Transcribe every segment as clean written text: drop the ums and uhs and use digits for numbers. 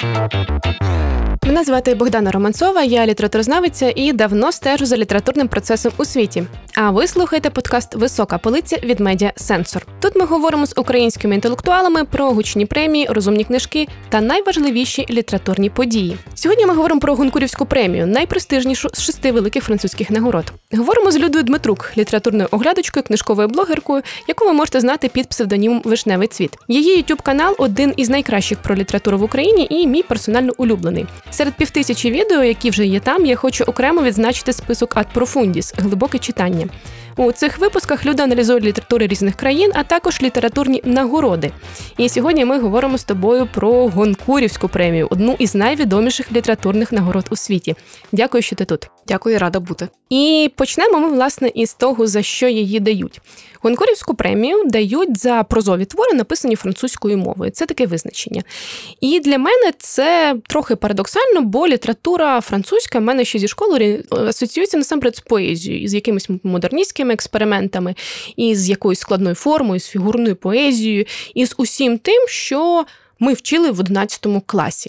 Мене звати Богдана Романцова, я літературознавиця і давно стежу за літературним процесом у світі. А ви слухаєте подкаст «Висока полиця» від медіа «Сенсор». Тут ми говоримо з українськими інтелектуалами про гучні премії, розумні книжки та найважливіші літературні події. Сьогодні ми говоримо про Гонкурівську премію, найпрестижнішу з 6 великих французьких нагород. Говоримо з Людою Дмитрук, літературною оглядачкою, книжковою блогеркою, яку ви можете знати під псевдонімом «Вишневий цвіт». Її YouTube-канал – один із найкращих про літературу в Україні і мій персонально улюблений. Серед 5000 відео, які вже є там, я хочу окремо відзначити список «Ad Profundis» – глибоке читання. У цих випусках Люда аналізує літератури різних країн, а також літературні нагороди. І сьогодні ми говоримо з тобою про Гонкурівську премію, одну із найвідоміших літературних нагород у світі. Дякую, що ти тут. Дякую, рада бути. І почнемо ми, власне, із того, за що її дають. Гонкурівську премію дають за прозові твори, написані французькою мовою. Це таке визначення. І для мене це трохи парадоксально, бо література французька в мене ще зі школи асоціюється насамперед з поезією, з якимись модерністськими експериментами, із якоюсь складною формою, з фігурною поезією, і з усім тим, що ми вчили в 11 класі.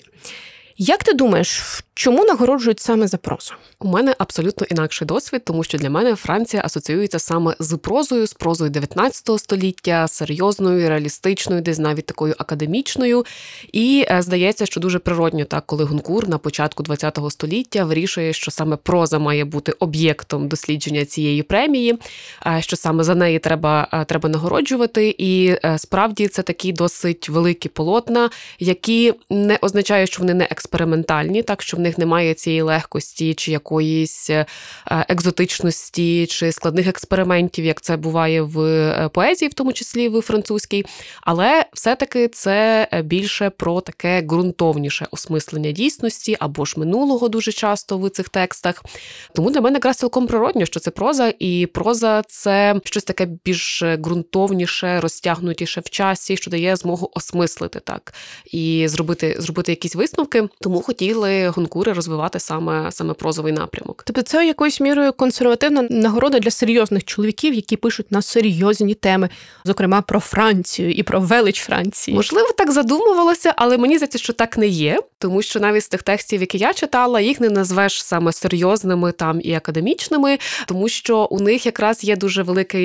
Як ти думаєш, чому нагороджують саме за прозу? У мене абсолютно інакший досвід, тому що для мене Франція асоціюється саме з прозою 19 століття, серйозною, реалістичною, десь навіть такою академічною. І здається, що дуже природньо так, коли Гонкур на початку 20 століття вирішує, що саме проза має бути об'єктом дослідження цієї премії, що саме за неї треба нагороджувати. І справді це такі досить великі полотна, які не означають, що вони не експериментальні, так, що в них немає цієї легкості, чи якоїсь екзотичності, чи складних експериментів, як це буває в поезії, в тому числі в французькій. Але все-таки це більше про таке ґрунтовніше осмислення дійсності або ж минулого дуже часто в цих текстах. Тому для мене якраз цілком природньо, що це проза, і проза – це щось таке більш ґрунтовніше, розтягнутіше в часі, що дає змогу осмислити так і зробити якісь висновки. Тому хотіли Гонкури розвивати саме прозовий напрямок. Тобто це якоюсь мірою консервативна нагорода для серйозних чоловіків, які пишуть на серйозні теми, зокрема про Францію і про велич Франції. Можливо, так задумувалося, але мені здається, що так не є, тому що навіть з тих текстів, які я читала, їх не назвеш саме серйозними там і академічними, тому що у них якраз є дуже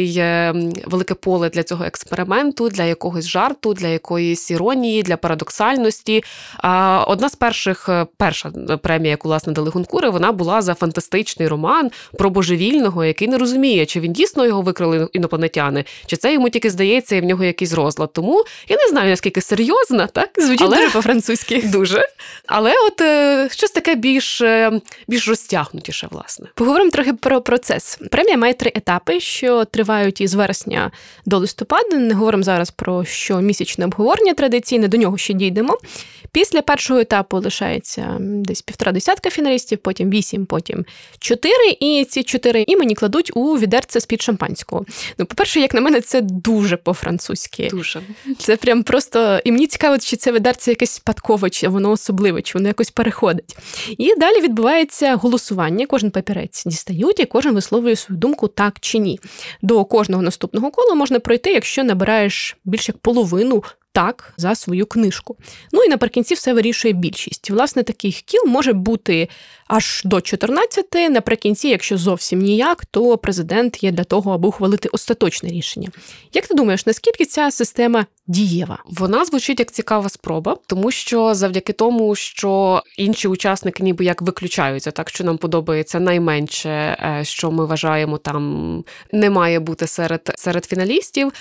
велике поле для цього експерименту, для якогось жарту, для якоїсь іронії, для парадоксальності. Одна з перша премія, яку, власне, дали Гонкури, вона була за фантастичний роман про божевільного, який не розуміє, чи він дійсно його викрили інопланетяни, чи це йому тільки здається, і в нього якийсь розлад. Тому я не знаю, наскільки серйозна, так? Звучить дуже по-французьки. Дуже. Але от щось таке більш розтягнутіше, власне. Поговоримо трохи про процес. Премія має 3 етапи, що тривають із вересня до листопада. Не говоримо зараз про щомісячне обговорення традиційне, до нього ще дійдемо. Після першого етапу лишається десь 1,5 фіналістів, потім 8, потім 4, і ці 4 імені кладуть у відерце з-під шампанського. Ну, по-перше, як на мене, це дуже по-французьки. Дуже. Це прям просто... І мені цікаво, чи це відерце якесь спадкове, чи воно особливе, чи воно якось переходить. І далі відбувається голосування. Кожен папірець дістають, і кожен висловлює свою думку так чи ні. До кожного наступного кола можна пройти, якщо набираєш більш як половину так за свою книжку. Ну і наприкінці все вирішує більшість. Власне, таких кіл може бути аж до 14. Наприкінці, якщо зовсім ніяк, то президент є для того, аби ухвалити остаточне рішення. Як ти думаєш, наскільки ця система дієва? Вона звучить як цікава спроба, тому що завдяки тому, що інші учасники ніби як виключаються, так, що нам подобається найменше, що ми вважаємо там не має бути серед фіналістів.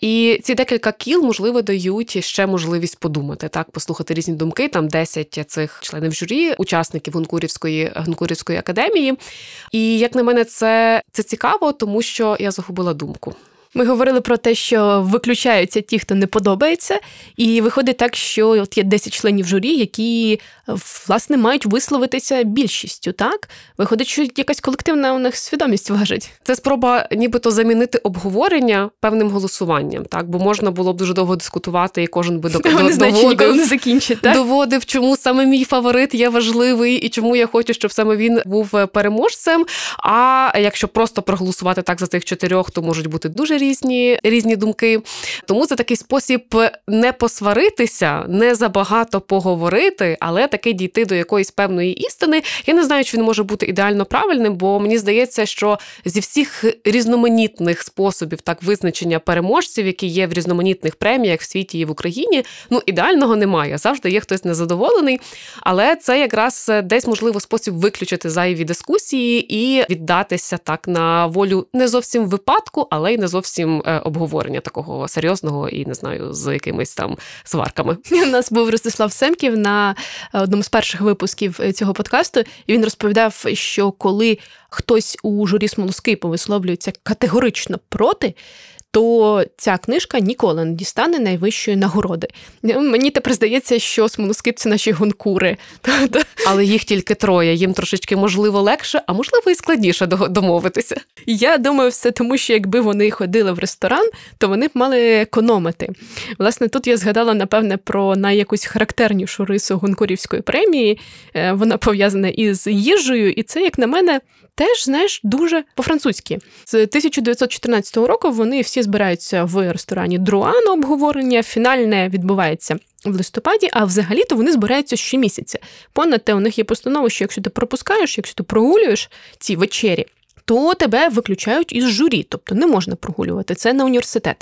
І ці декілька кіл, можливо, дають ще можливість подумати, так, послухати різні думки. Там 10 цих членів журі, учасників Гонкурівської академії. І, як на мене, це цікаво, тому що я загубила думку. Ми говорили про те, що виключаються ті, хто не подобається, і виходить так, що от є 10 членів журі, які, власне, мають висловитися більшістю, так? Виходить, що якась колективна у них свідомість важить. Це спроба нібито замінити обговорення певним голосуванням, так? Бо можна було б дуже довго дискутувати, і кожен би доводив, чому саме мій фаворит є важливий, і чому я хочу, щоб саме він був переможцем. А якщо просто проголосувати так за тих 4, то можуть бути дуже різні думки. Тому це такий спосіб не посваритися, не забагато поговорити, але таки дійти до якоїсь певної істини. Я не знаю, чи він може бути ідеально правильним, бо мені здається, що зі всіх різноманітних способів так визначення переможців, які є в різноманітних преміях в світі і в Україні, ідеального немає. Завжди є хтось незадоволений, але це якраз десь, можливо, спосіб виключити зайві дискусії і віддатися так на волю не зовсім випадку, але й не зовсім обговорення такого серйозного і, не знаю, з якимись там сварками. У нас був Ростислав Семків на одному з перших випусків цього подкасту, і він розповідав, що коли хтось у журі «Смолоскипу» висловлюється категорично проти, то ця книжка ніколи не дістане найвищої нагороди. Мені тепер здається, що «Смолоскип» – це наші гонкури. Але їх тільки 3, їм трошечки, можливо, легше, а можливо і складніше домовитися. Я думаю, все тому, що якби вони ходили в ресторан, то вони б мали економити. Власне, тут я згадала, напевне, про найякусь характернішу рису гонкурівської премії. Вона пов'язана із їжею, і це, як на мене, теж, знаєш, дуже по-французьки. З 1914 року вони всі збираються в ресторані Друа на обговорення, фінальне відбувається в листопаді, а взагалі-то вони збираються щомісяця. Понад те, у них є постанова, що якщо ти пропускаєш, якщо ти прогулюєш ці вечері, то тебе виключають із журі, тобто не можна прогулювати, це на університет.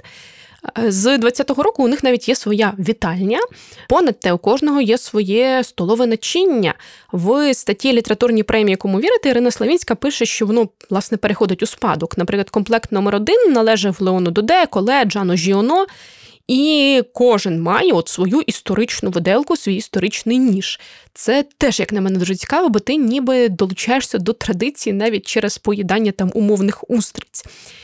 З 20-го року у них навіть є своя вітальня. Понад те, у кожного є своє столове начиння. В статті «Літературні премії, кому вірити» Ірина Славінська пише, що воно, власне, переходить у спадок. Наприклад, комплект номер 1 належав Леону Доде, Коле, Джану Жіоно. І кожен має свою історичну виделку, свій історичний ніж. Це теж, як на мене, дуже цікаво, бо ти ніби долучаєшся до традиції навіть через поїдання там умовних устриць.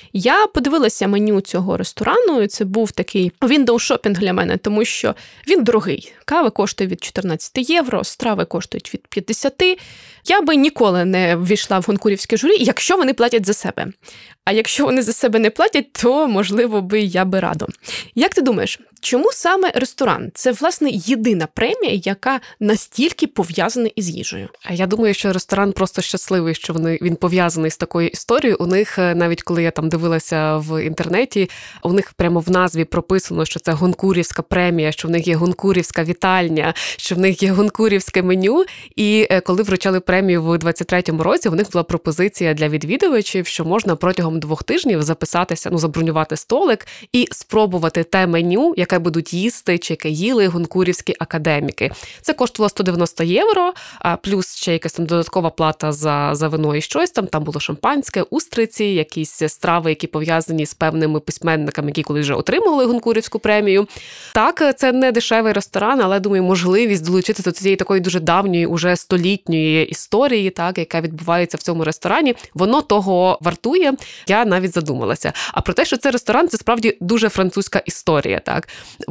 Я подивилася меню цього ресторану, і це був такий віндоу-шопінг для мене, тому що він дорогий. Кава коштує від 14 євро, страви коштують від 50. Я би ніколи не ввійшла в гонкурівське журі, якщо вони платять за себе. А якщо вони за себе не платять, то, можливо, я би радо. Як ти думаєш, чому саме ресторан? Це, власне, єдина премія, яка настільки пов'язана із їжею. Я думаю, що ресторан просто щасливий, що він пов'язаний з такою історією. У них, навіть коли я там дивилася в інтернеті, у них прямо в назві прописано, що це гонкурівська премія, що в них є гонкурівська вітальня, що в них є гонкурівське меню. І коли вручали премію в 23-му році, у них була пропозиція для відвідувачів, що можна протягом 2 тижнів записатися, забронювати столик і спробувати те меню, яке будуть їсти, чи яке їли гонкурівські академіки. Це коштувало 190 євро, плюс ще якась там додаткова плата за вино і щось. Там було шампанське, устриці, якісь страви, які пов'язані з певними письменниками, які колись вже отримували гонкурівську премію. Так, це не дешевий ресторан, але, думаю, можливість долучитися до цієї такої дуже давньої, уже столітньої історії, так, яка відбувається в цьому ресторані, воно того вартує. Я навіть задумалася. А про те, що це ресторан, це справді дуже французька історія, так?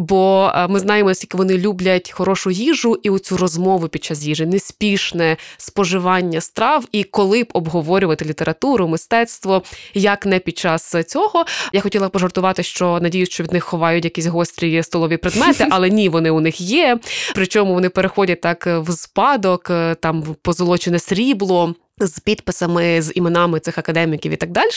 Бо ми знаємо, наскільки вони люблять хорошу їжу і оцю розмову під час їжі, неспішне споживання страв, і коли б обговорювати літературу, мистецтво, як не під час цього. Я хотіла пожартувати, що надіюсь, що від них ховають якісь гострі столові предмети, але ні, вони у них є. Причому вони переходять так в спадок, там позолочене срібло, з підписами, з іменами цих академіків і так далі.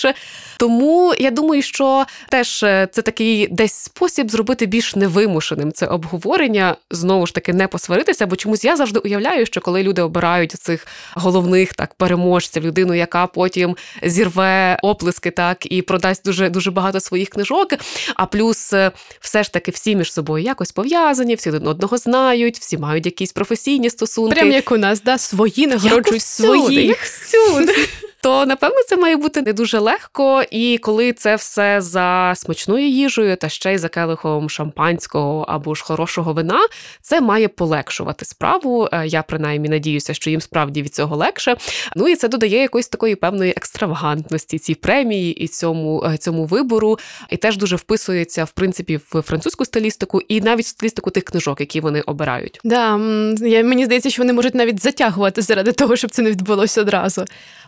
Тому я думаю, що теж це такий десь спосіб зробити більш невимушеним це обговорення, знову ж таки не посваритися, бо чомусь я завжди уявляю, що коли люди обирають цих головних так переможців, людину, яка потім зірве оплески так і продасть дуже багато своїх книжок, а плюс все ж таки всі між собою якось пов'язані, всі один одного знають, всі мають якісь професійні стосунки. Прям як у нас, да, свої нагороджують свої. Всюди. То, напевно, це має бути не дуже легко, і коли це все за смачною їжею, та ще й за келихом шампанського або ж хорошого вина, це має полегшувати справу. Я, принаймні, надіюся, що їм справді від цього легше. Ну, і це додає якоїсь такої певної екстравагантності цій премії і цьому вибору, і теж дуже вписується, в принципі, в французьку стилістику і навіть в стилістику тих книжок, які вони обирають. Да, мені здається, що вони можуть навіть затягувати заради того, щоб це не відбулося одразу. Мені, до речі,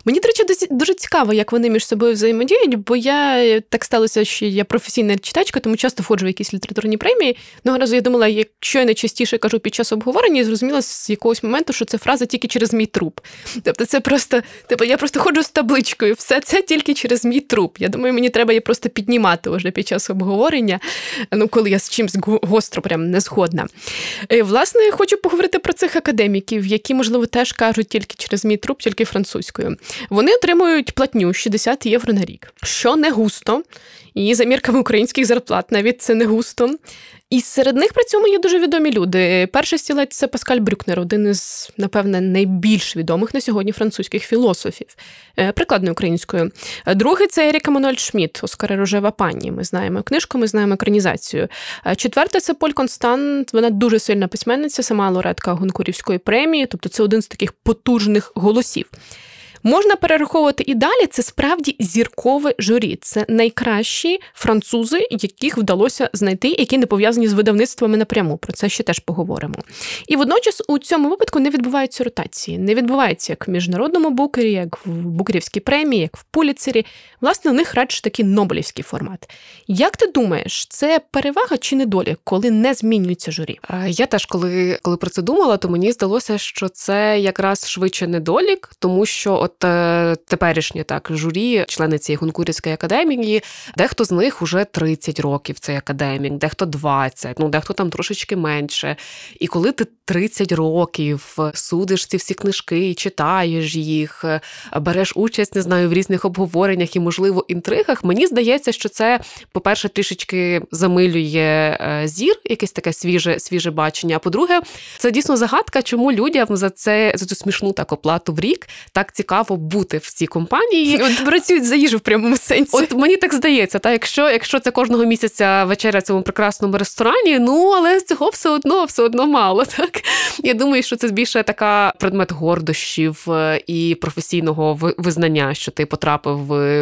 дуже цікаво, як вони між собою взаємодіють, бо я так сталося, що я професійна читачка, тому часто входжу в якісь літературні премії. Одного разу я думала, якщо я найчастіше кажу під час обговорення, і зрозуміла з якогось моменту, що це фраза тільки через мій труп. Тобто це просто, я просто ходжу з табличкою, все це тільки через мій труп. Я думаю, мені треба її просто піднімати вже під час обговорення, коли я з чимось гостро прям не згодна. І, власне, я хочу поговорити про цих академіків, які, можливо, теж кажуть тільки через мій труп, тільки французькою. Вони отримують платню 60 євро на рік, що не густо, і за мірками українських зарплат навіть це не густо. І серед них при цьому є дуже відомі люди. Перший стілець – це Паскаль Брюкнер, один із, напевне, найбільш відомих на сьогодні французьких філософів, прикладною українською. Другий – це Ерік Еммануель Шмідт, Оскар Рожева пані. Ми знаємо книжку, ми знаємо екранізацію. Четвертий – це Поль Констант, вона дуже сильна письменниця, сама лауреатка Гонкурівської премії, тобто це один з таких потужних голосів. Можна перераховувати і далі, це справді зіркове журі. Це найкращі французи, яких вдалося знайти, які не пов'язані з видавництвами напряму. Про це ще теж поговоримо. І водночас у цьому випадку не відбуваються ротації. Не відбувається як в міжнародному букері, як в Букерівській премії, як в Пулітцері. Власне, у них радше такий нобелівський формат. Як ти думаєш, це перевага чи недолік, коли не змінюється журі? Я теж, коли про це думала, то мені здалося, що це якраз швидше недолік, тому що теперішнє журі, члени цієї Гонкурівської академії, дехто з них уже 30 років цей академік, дехто 20, дехто там трошечки менше. І коли ти 30 років судиш ці всі книжки, читаєш їх, береш участь, не знаю, в різних обговореннях і, можливо, інтригах, мені здається, що це, по-перше, трішечки замилює зір, якесь таке свіже бачення, а по-друге, це дійсно загадка, чому людям за цю смішну оплату в рік так цікаво бути в цій компанії. От працюють за їжу в прямому сенсі. От мені так здається, якщо це кожного місяця вечеря в цьому прекрасному ресторані, але цього все одно мало, так? Я думаю, що це більше така предмет гордощів і професійного визнання, що ти потрапив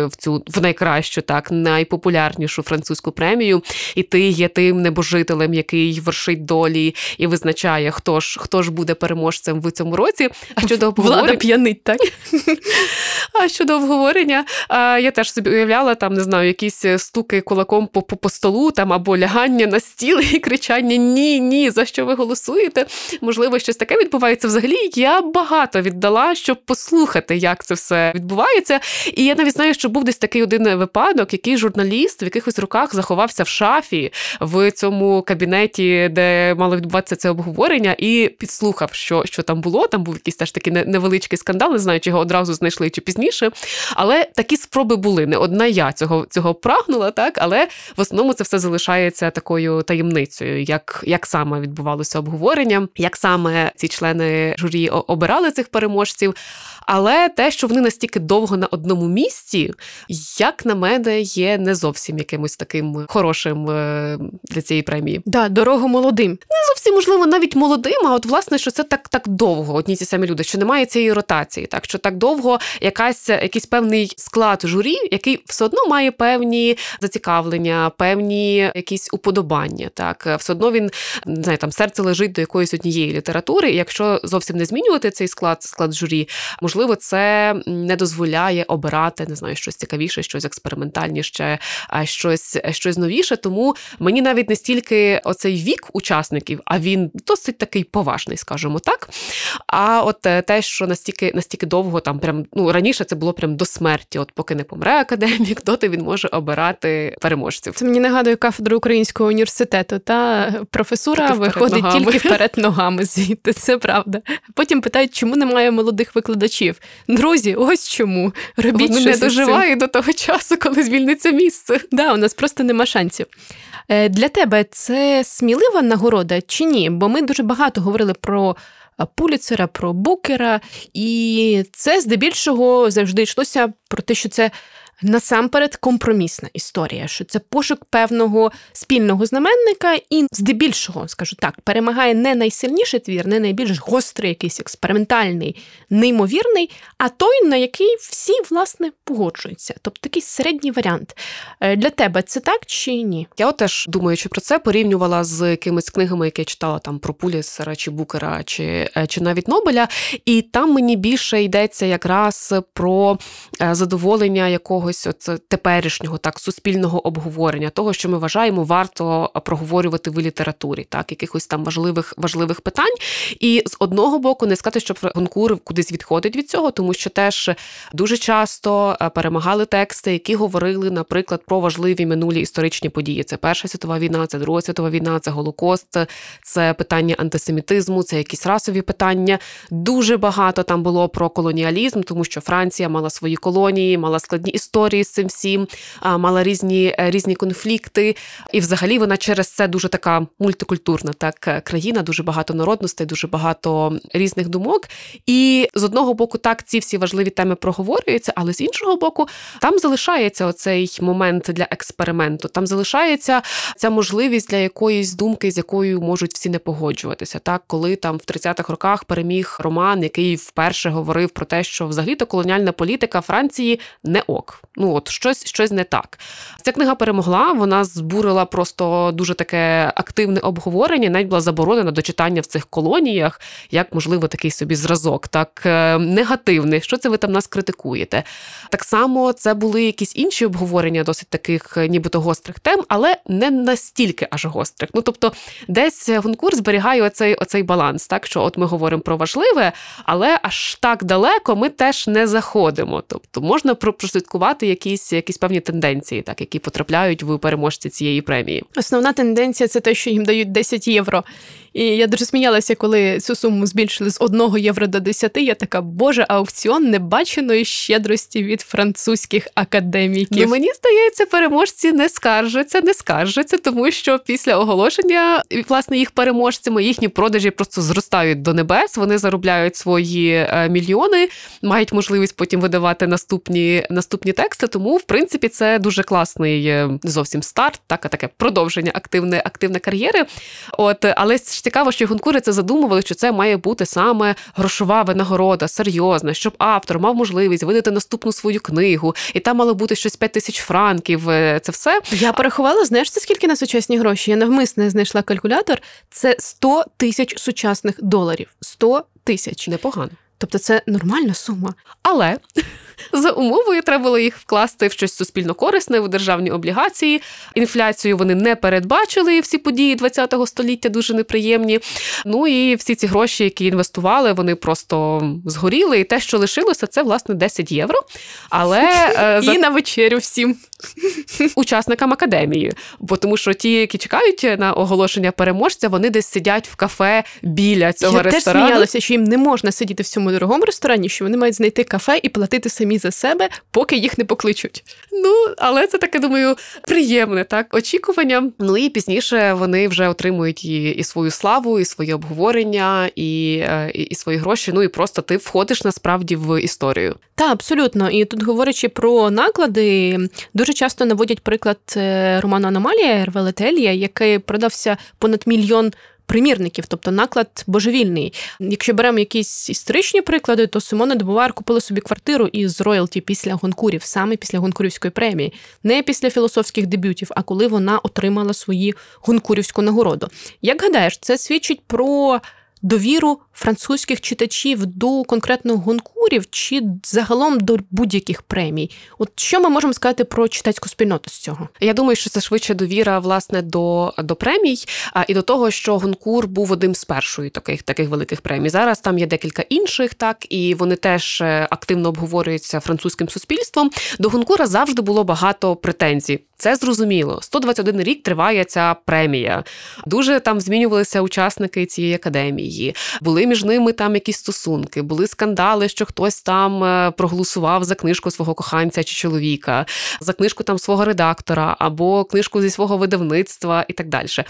в найкращу, найпопулярнішу французьку премію, і ти є тим небожителем, який вершить долі і визначає, хто ж буде переможцем в цьому році. А щодо обговорення... Влада п'янить, так? А щодо обговорення, я теж собі уявляла, не знаю, якісь стуки кулаком по столу, або лягання на стіл і кричання «Ні, за що ви голосуєте?» Можливо, щось таке відбувається. Взагалі, я багато віддала, щоб послухати, як це все відбувається. І я навіть знаю, що був десь такий один випадок, який журналіст в якихось руках заховався в шафі в цьому кабінеті, де мало відбуватися це обговорення, і підслухав, що там було. Там був якийсь теж такий невеличкий скандал, не знаю, чи його одразу знайшли, чи пізніше. Але такі спроби були. Не одна я цього прагнула, але в основному це все залишається такою таємницею, як саме відбувалося обговорення, як саме ці члени журі обирали цих переможців. Але те, що вони настільки довго на одному місці, як на мене, є не зовсім якимось таким хорошим для цієї премії. Да, дорого молодим. Не зовсім, можливо, навіть молодим, а от, власне, що це так довго, одні ті самі люди, що немає цієї ротації, що так довго якийсь певний склад журі, який все одно має певні зацікавлення, певні якісь уподобання, все одно він, не знаю, серце лежить до якоїсь однієї літератури, і якщо зовсім не змінювати цей склад журі, можливо, це не дозволяє обирати, не знаю, щось цікавіше, щось експериментальніше, щось новіше, тому мені навіть не стільки оцей вік учасників, а він досить такий поважний, скажімо так, а от те, що настільки довго, раніше це було прям до смерті, от поки не помре академік, доти він може обирати переможців. Це мені нагадує кафедру Українського університету, професура виходить тільки вперед ногами звідти, це правда. Потім питають, чому немає молодих викладачів. Друзі, ось чому. Робіть щось. Не доживає до того часу, коли звільниться місце. Да, у нас просто нема шансів. Для тебе це смілива нагорода чи ні? Бо ми дуже багато говорили про Пулітцера, про Букера, і це здебільшого завжди йшлося про те, що це насамперед компромісна історія, що це пошук певного спільного знаменника і, здебільшого, скажу так, перемагає не найсильніший твір, не найбільш гострий, якийсь експериментальний, неймовірний, а той, на який всі, власне, погоджуються. Тобто такий середній варіант. Для тебе це так чи ні? Я теж, думаючи про це, порівнювала з якимись книгами, які я читала там про Пулітцера чи Букера, чи навіть Нобеля, і там мені більше йдеться якраз про задоволення якогось теперішнього, так, суспільного обговорення, того, що ми вважаємо варто проговорювати в літературі, так, якихось там важливих питань. І з одного боку, не сказати, що Гонкур кудись відходить від цього, тому що теж дуже часто перемагали тексти, які говорили, наприклад, про важливі минулі історичні події. Це Перша світова війна, це Друга світова війна, це Голокост, це питання антисемітизму, це якісь расові питання. Дуже багато там було про колоніалізм, тому що Франція мала свої колонії, мала складні історії з цим всім, мала різні конфлікти. І взагалі вона через це дуже така мультикультурна так країна, дуже багато народностей, дуже багато різних думок. І з одного боку, так, ці всі важливі теми проговорюються, але з іншого боку, там залишається оцей момент для експерименту, там залишається ця можливість для якоїсь думки, з якою можуть всі не погоджуватися. Так, коли там в 30-х роках переміг роман, який вперше говорив про те, що взагалі-то колоніальна політика Франції не ок. Ну от, щось не так. Ця книга перемогла, вона збурила просто дуже таке активне обговорення, навіть була заборонена до читання в цих колоніях, як, можливо, такий собі зразок, так, негативний. Що це ви там нас критикуєте? Так само це були якісь інші обговорення досить таких нібито гострих тем, але не настільки аж гострих. Ну, тобто, десь Гонкур зберігає оцей баланс, так, що от ми говоримо про важливе, але аж так далеко ми теж не заходимо. Тобто, можна прослідкувати якісь певні тенденції, так, які потрапляють в переможці цієї премії. Основна тенденція – це те, що їм дають 10 євро. І я дуже сміялася, коли цю суму збільшили з 1 євро до 10. Я така, боже, аукціон небаченої щедрості від французьких академіків. Ну, мені здається, переможці не скаржаться, тому що після оголошення, власне, їх переможцями, їхні продажі просто зростають до небес, вони заробляють свої мільйони, мають можливість потім видавати наступні тексти, тому, в принципі, це дуже класний не зовсім старт, так, а таке продовження активне кар'єри. Але цікаво, що Гонкури це задумували, що це має бути саме грошова винагорода, серйозна, щоб автор мав можливість видати наступну свою книгу, і там мало бути щось 5000 франків, це все. Я порахувала, знаєш, це скільки на сучасні гроші? Я навмисно знайшла калькулятор, це 100 тисяч сучасних доларів. 100 тисяч. Непогано. Тобто це нормальна сума. Але за умовою треба було їх вкласти в щось суспільно корисне, в державні облігації. Інфляцію вони не передбачили, і всі події ХХ століття дуже неприємні. Ну і всі ці гроші, які інвестували, вони просто згоріли. І те, що лишилося, це, власне, 10 євро. Але і на вечерю всім. Учасникам академії. Бо тому що ті, які чекають на оголошення переможця, вони десь сидять в кафе біля цього ресторану. Я теж сміялася, що їм не можна сидіти в цьому дорогому ресторані, що вони мають знайти кафе і платити самі за себе, поки їх не покличуть. Ну, але це таке, думаю, приємне, так, очікування. Ну і пізніше вони вже отримують і свою славу, і свої обговорення, і свої гроші. Ну і просто ти входиш насправді в історію. Так, абсолютно. І тут, говорячи про наклади, дуже часто наводять приклад роману «Аномалія» Ерве Летелія, який продався понад 1 мільйон примірників, тобто наклад божевільний. Якщо беремо якісь історичні приклади, то Симона де Бувуар купила собі квартиру із роялті після Гонкурів, саме після Гонкурівської премії. Не після філософських дебютів, а коли вона отримала свою Гонкурівську нагороду. Як гадаєш, це свідчить про довіру французьких читачів до конкретних Гонкурів чи загалом до будь-яких премій? От що ми можемо сказати про читацьку спільноту з цього? Я думаю, що це швидше довіра, власне, до премій і до того, що Гонкур був одним з першої таких великих премій. Зараз там є декілька інших, так, і вони теж активно обговорюються французьким суспільством. До Гонкура завжди було багато претензій. Це зрозуміло. 121 рік триває ця премія. Дуже там змінювалися учасники цієї академії. Були між ними там якісь стосунки, були скандали, що хтось там проголосував за книжку свого коханця чи чоловіка, за книжку там свого редактора або книжку зі свого видавництва і так далі.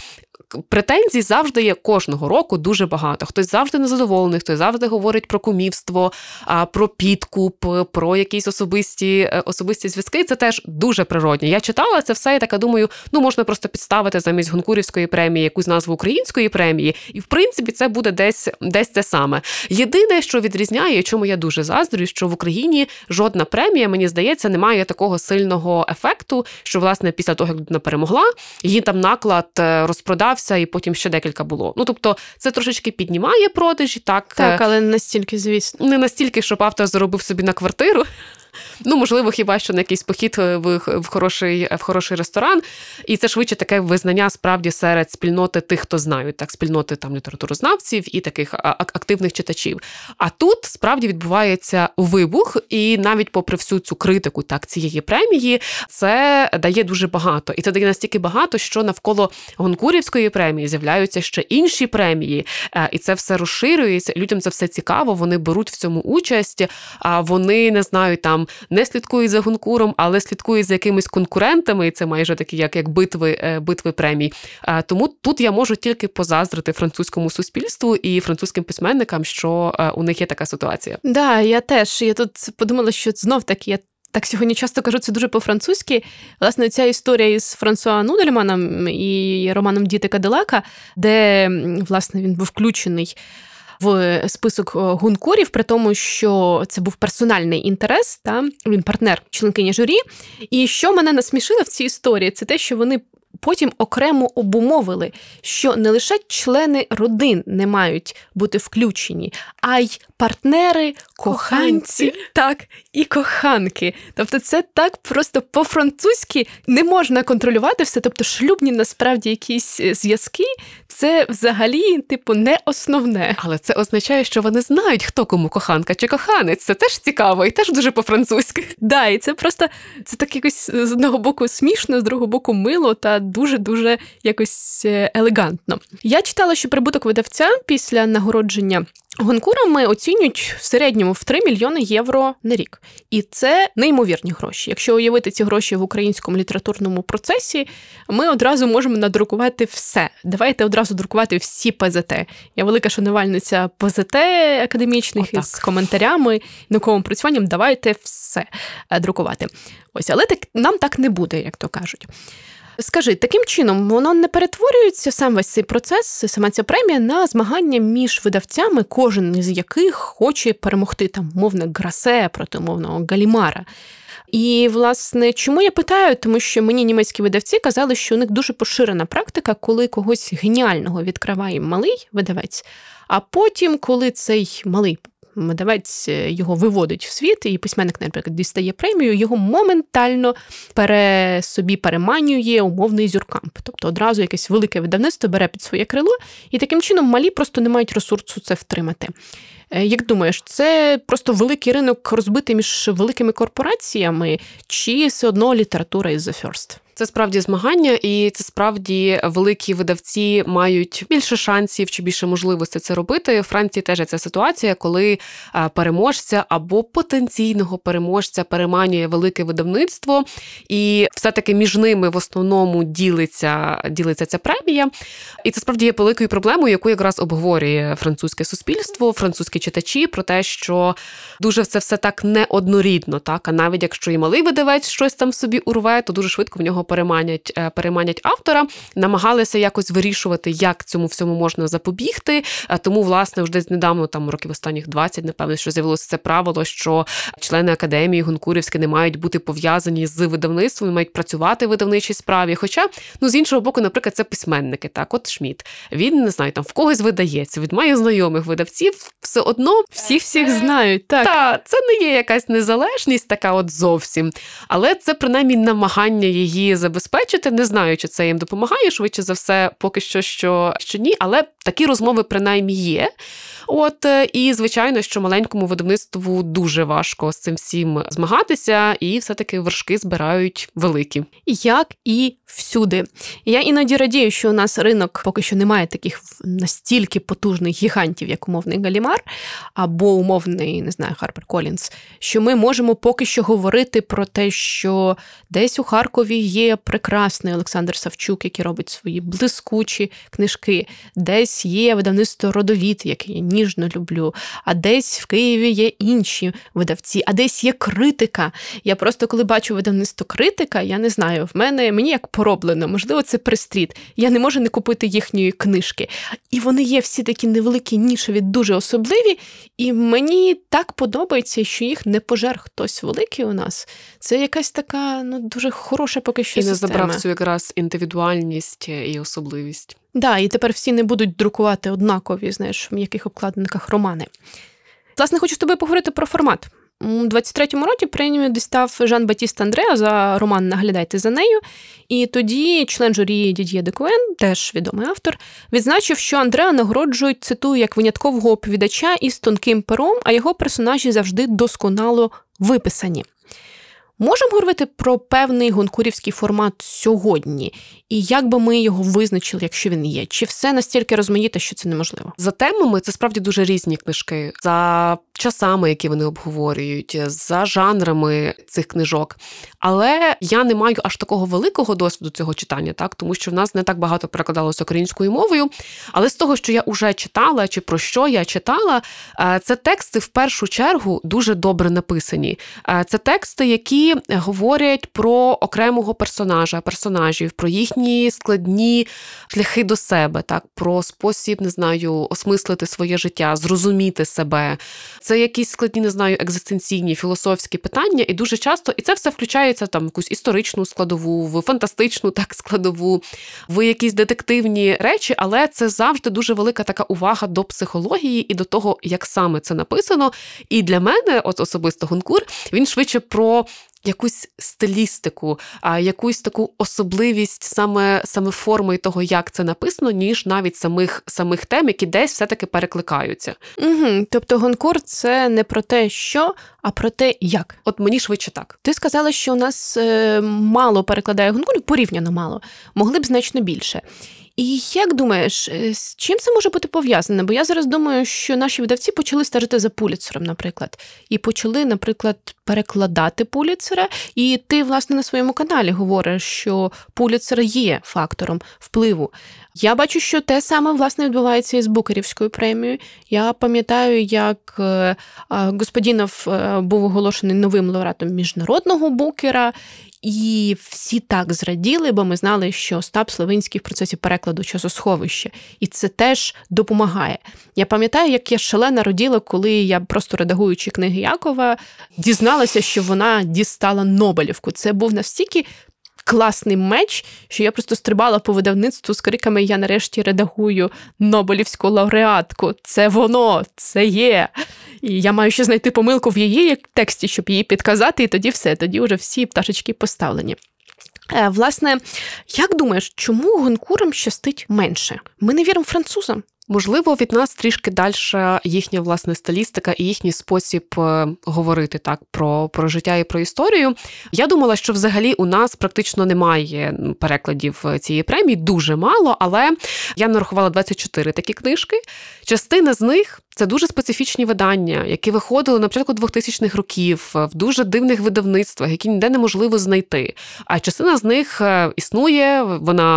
претензій завжди є кожного року дуже багато. Хтось завжди незадоволений, хтось завжди говорить про кумівство, про підкуп, про якісь особисті зв'язки. Це теж дуже природні. Я читала це все і така думаю, можна просто підставити замість Гонкурівської премії якусь назву української премії, і в принципі це буде десь те саме. Єдине, що відрізняє, чому я дуже заздрю, що в Україні жодна премія, мені здається, не має такого сильного ефекту, що, власне, після того, як людина перемогла, її там наклад розпродався, і потім ще декілька було. Тобто, це трошечки піднімає продажі, так. Так, але не настільки, звісно. Не настільки, щоб автор заробив собі на квартиру. Можливо, хіба що на якийсь похід в хороший ресторан. І це швидше таке визнання справді серед спільноти тих, хто знають, так, спільноти там літературознавців і таких активних читачів. А тут справді відбувається вибух, і навіть попри всю цю критику, так, цієї премії, це дає дуже багато. І це дає настільки багато, що навколо Гонкурівської премії з'являються ще інші премії, і це все розширюється, людям це все цікаво, вони беруть в цьому участь, вони, не знаю, там, не слідкують за Гонкуром, але слідкують за якимись конкурентами, і це майже такі, як битви премій. Тому тут я можу тільки позаздрити французькому суспільству і французьким письменникам, що у них є така ситуація. Да, я теж. Я тут подумала, що знов-таки я так сьогодні часто кажу, це дуже по-французьки. Власне, ця історія із Франсуа Нудельманом і романом «Діти Кадилака», де, власне, він був включений в список Гонкурів, при тому, що це був персональний інтерес, та він партнер членкині журі. І що мене насмішило в цій історії, це те, що вони потім окремо обумовили, що не лише члени родин не мають бути включені, а й партнери, коханці, так, і коханки. Тобто це так просто по-французьки не можна контролювати все. Тобто шлюбні насправді якісь зв'язки, це взагалі, не основне. Але це означає, що вони знають, хто кому коханка чи коханець. Це теж цікаво і теж дуже по-французьки. Да, і це просто, це так якось з одного боку смішно, з другого боку мило та дуже-дуже якось елегантно. Я читала, що прибуток видавця після нагородження Гонкурами оцінюють в середньому в 3 мільйони євро на рік. І це неймовірні гроші. Якщо уявити ці гроші в українському літературному процесі, ми одразу можемо надрукувати все. Давайте одразу друкувати всі ПЗТ. Я велика шанувальниця ПЗТ академічних із коментарями, науковим працюванням. Давайте все друкувати. Ось, але нам так не буде, як то кажуть. Скажи, таким чином воно не перетворюється, сам весь цей процес, сама ця премія, на змагання між видавцями, кожен із яких хоче перемогти, там, умовно, Грасе проти умовного Галімара. І, власне, чому я питаю? Тому що мені німецькі видавці казали, що у них дуже поширена практика, коли когось геніального відкриває малий видавець, а потім, коли цей малий видавець його виводить в світ, і письменник, наприклад, дістає премію, його моментально собі переманює умовний Зюркамп. Тобто одразу якесь велике видавництво бере під своє крило, і таким чином малі просто не мають ресурсу це втримати. Як думаєш, це просто великий ринок розбитий між великими корпораціями, чи все одно література is the first? Це справді змагання, і це справді великі видавці мають більше шансів чи більше можливостей це робити. В Франції теж ця ситуація, коли переможця або потенційного переможця переманює велике видавництво, і все-таки між ними в основному ділиться ця премія. І це справді є великою проблемою, яку якраз обговорює французьке суспільство, французькі читачі, про те, що дуже це все так неоднорідно, так? А навіть якщо і малий видавець щось там собі урве, то дуже швидко в нього переманять автора, намагалися якось вирішувати, як цьому всьому можна запобігти. Тому, власне, вже десь недавно, там років останніх 20, напевно, що з'явилося це правило, що члени академії Гонкурівські не мають бути пов'язані з видавництвом, мають працювати в видавничій справі. Хоча, з іншого боку, наприклад, це письменники. Так, от Шмідт. Він, не знаю, там в когось видається, він має знайомих видавців, все одно всіх знають. Так. Та, це не є якась незалежність така от зовсім. Але це, принаймні, намагання її забезпечити. Не знаю, чи це їм допомагає, швидше за все, поки що ні, але такі розмови принаймні є. І, звичайно, що маленькому видавництву дуже важко з цим всім змагатися, і все-таки вершки збирають великі. Як і всюди. Я іноді радію, що у нас ринок поки що немає таких настільки потужних гігантів, як умовний Галімар, або умовний, не знаю, HarperCollins, що ми можемо поки що говорити про те, що десь у Харкові є прекрасний Олександр Савчук, який робить свої блискучі книжки, десь є видавництво «Родовід», яке я ніжно люблю, а десь в Києві є інші видавці, а десь є критика. Я просто, коли бачу видавництво «Критика», я не знаю, мені як пороблено, можливо, це престріт. Я не можу не купити їхньої книжки. І вони є всі такі невеликі, нішеві, дуже особливі, і мені так подобається, що їх не пожер хтось великий у нас. Це якась така, дуже хороша поки що система. І не забрав цю якраз індивідуальність і особливість. Да, і тепер всі не будуть друкувати однакові, знаєш, в м'яких обкладинках романи. Власне, хочу з тобою поговорити про формат. У 23-му році премію дістав Жан-Батіст Андреа за роман «Наглядайте за нею». І тоді член журі Дід'є Декуен, теж відомий автор, відзначив, що Андреа нагороджують, цитую, як виняткового оповідача із тонким пером, а його персонажі завжди досконало виписані. Можемо говорити про певний гонкурівський формат сьогодні? І як би ми його визначили, якщо він є? Чи все настільки розмаїте, що це неможливо? За темами це справді дуже різні книжки. За часами, які вони обговорюють, за жанрами цих книжок. Але я не маю аж такого великого досвіду цього читання, так? Тому що в нас не так багато перекладалося українською мовою. Але з того, що я вже читала, чи про що я читала, це тексти в першу чергу дуже добре написані. Це тексти, які говорять про окремого персонажів, про їхні складні шляхи до себе, так, про спосіб, не знаю, осмислити своє життя, зрозуміти себе. Це якісь складні, не знаю, екзистенційні, філософські питання, і дуже часто, і це все включається там в якусь історичну складову, в фантастичну так складову, в якісь детективні речі, але це завжди дуже велика така увага до психології і до того, як саме це написано. І для мене, от особисто Гонкур, він швидше про якусь стилістику, якусь таку особливість саме форми того, як це написано, ніж навіть самих тем, які десь все-таки перекликаються. Угу. Тобто Гонкур – це не про те, що, а про те, як. От мені швидше так. Ти сказала, що у нас мало перекладає Гонкур, порівняно мало. Могли б значно більше. І як думаєш, з чим це може бути пов'язане? Бо я зараз думаю, що наші видавці почали стежити за Пулітцером, наприклад. І почали, наприклад, перекладати Пулітцера. І ти, власне, на своєму каналі говориш, що Пулітцер є фактором впливу. Я бачу, що те саме, власне, відбувається і з Букерівською премією. Я пам'ятаю, як Господінов був оголошений новим лауреатом міжнародного Букера, і всі так зраділи, бо ми знали, що Остап Славинський в процесі перекладу «Часосховище». І це теж допомагає. Я пам'ятаю, як я шалено раділа, коли я, просто редагуючи книги Якова, дізналася, що вона дістала Нобелівку. Це був настільки класний меч, що я просто стрибала по видавництву з криками «Я нарешті редагую Нобелівську лауреатку! Це воно! Це є!» І я маю ще знайти помилку в її тексті, щоб її підказати, і тоді все, тоді вже всі пташечки поставлені. Власне, як думаєш, чому Гонкурам щастить менше? Ми не віримо французам? Можливо, від нас трішки далі їхня, власне, стилістика і їхній спосіб говорити так про життя і про історію. Я думала, що взагалі у нас практично немає перекладів цієї премії, дуже мало, але я нарахувала 24 такі книжки. Частина з них – це дуже специфічні видання, які виходили на початку 2000-х років в дуже дивних видавництвах, які ніде неможливо знайти. А частина з них існує,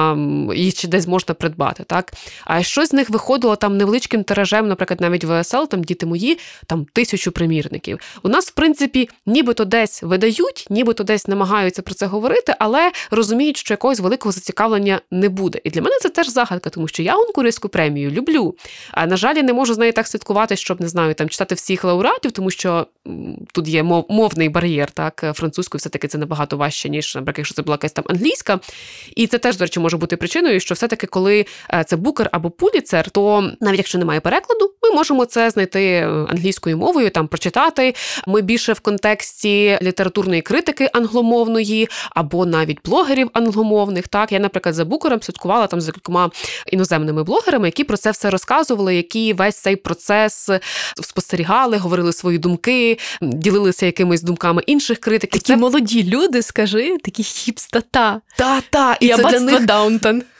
її ще десь можна придбати, так? А щось з них виходило там невеличким тиражем, наприклад, навіть в ВСЛ, там «Діти мої», там 1000 примірників. У нас, в принципі, нібито десь видають, нібито десь намагаються про це говорити, але розуміють, що якогось великого зацікавлення не буде. І для мене це теж загадка, тому що я Гонкурівську премію люблю. А, на жаль, я не можу з нею так слідкувати, щоб, не знаю, там читати всіх лауреатів, тому що тут є мовний бар'єр, так, французькою все-таки це набагато важче, ніж, наприклад, якщо це була якась там англійська. І це теж, до речі, може бути причиною, що все-таки, коли це Букер або Пулітцер, то навіть якщо немає перекладу, ми можемо це знайти англійською мовою, там прочитати. Ми більше в контексті літературної критики англомовної, або навіть блогерів англомовних, так. Я, наприклад, за Букером слідкувала там за кількома іноземними блогерами, які про це все розказували, які весь цей процес спостерігали, говорили свої думки, ділилися якимись думками інших критиків. Такі молоді люди, скажи, такі хіпстата. Та. І аббатство Даунтон.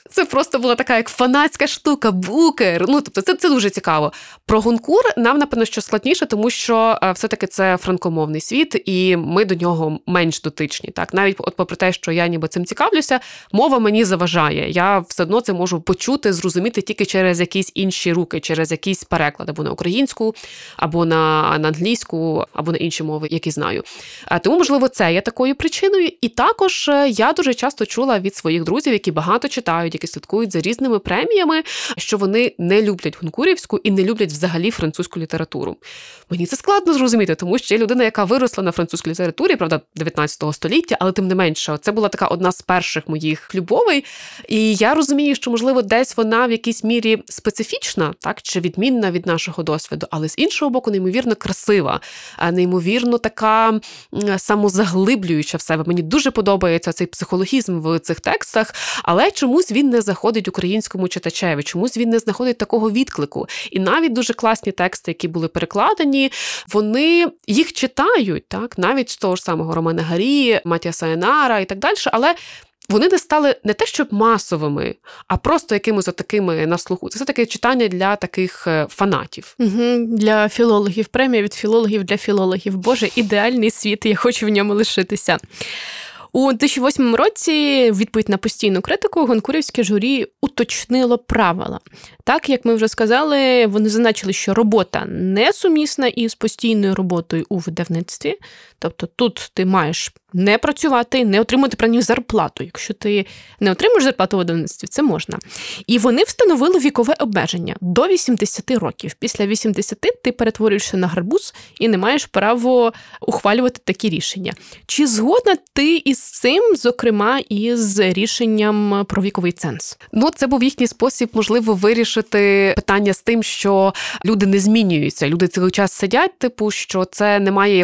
Це просто була така як фанатська штука, Букер. Тобто це дуже цікаво. Про Гонкур нам, напевно, що складніше, тому що все-таки це франкомовний світ, і ми до нього менш дотичні. Так? Навіть попри те, що я ніби цим цікавлюся, мова мені заважає. Я все одно це можу почути, зрозуміти тільки через якісь інші руки, через якийсь переклад або на українську, або на англійську, або на інші мови, які знаю. Тому, можливо, це є такою причиною. І також я дуже часто чула від своїх друзів, які багато читають, які слідкують за різними преміями, що вони не люблять гонкурівську і не люблять взагалі французьку літературу. Мені це складно зрозуміти, тому що є людина, яка виросла на французькій літературі, правда, 19 століття, але тим не менше, це була така одна з перших моїх любовей. І я розумію, що, можливо, десь вона в якійсь мірі специфічна, так, чи відмінна від нашого досвіду, але з іншого боку, неймовірно красива, неймовірно така самозаглиблююча в себе. Мені дуже подобається цей психологізм в цих текстах, але чомусь він не заходить українському читачеві, чомусь він не знаходить такого відклику. І навіть дуже класні тексти, які були перекладені, вони їх читають, так, навіть з того ж самого Романа Гарі, Матіаса Енара і так далі, але вони не стали не те, щоб масовими, а просто якимось такими на слуху. Це все-таки читання для таких фанатів. Для філологів. Премія від філологів для філологів. Боже, ідеальний світ, я хочу в ньому лишитися. У 2008 році, в відповідь на постійну критику, гонкурівське журі уточнило правила. Так, як ми вже сказали, вони зазначили, що робота несумісна із постійною роботою у видавництві. Тобто тут ти маєш не працювати, не отримати принаймні зарплату. Якщо ти не отримуєш зарплату у видавництві, це можна. І вони встановили вікове обмеження до 80 років. Після 80 ти перетворюєшся на гарбуз і не маєш права ухвалювати такі рішення. Чи згодна ти із цим, зокрема, із рішенням про віковий ценз? Це був їхній спосіб, можливо, вирішити питання з тим, що люди не змінюються. Люди цілий час сидять, що це немає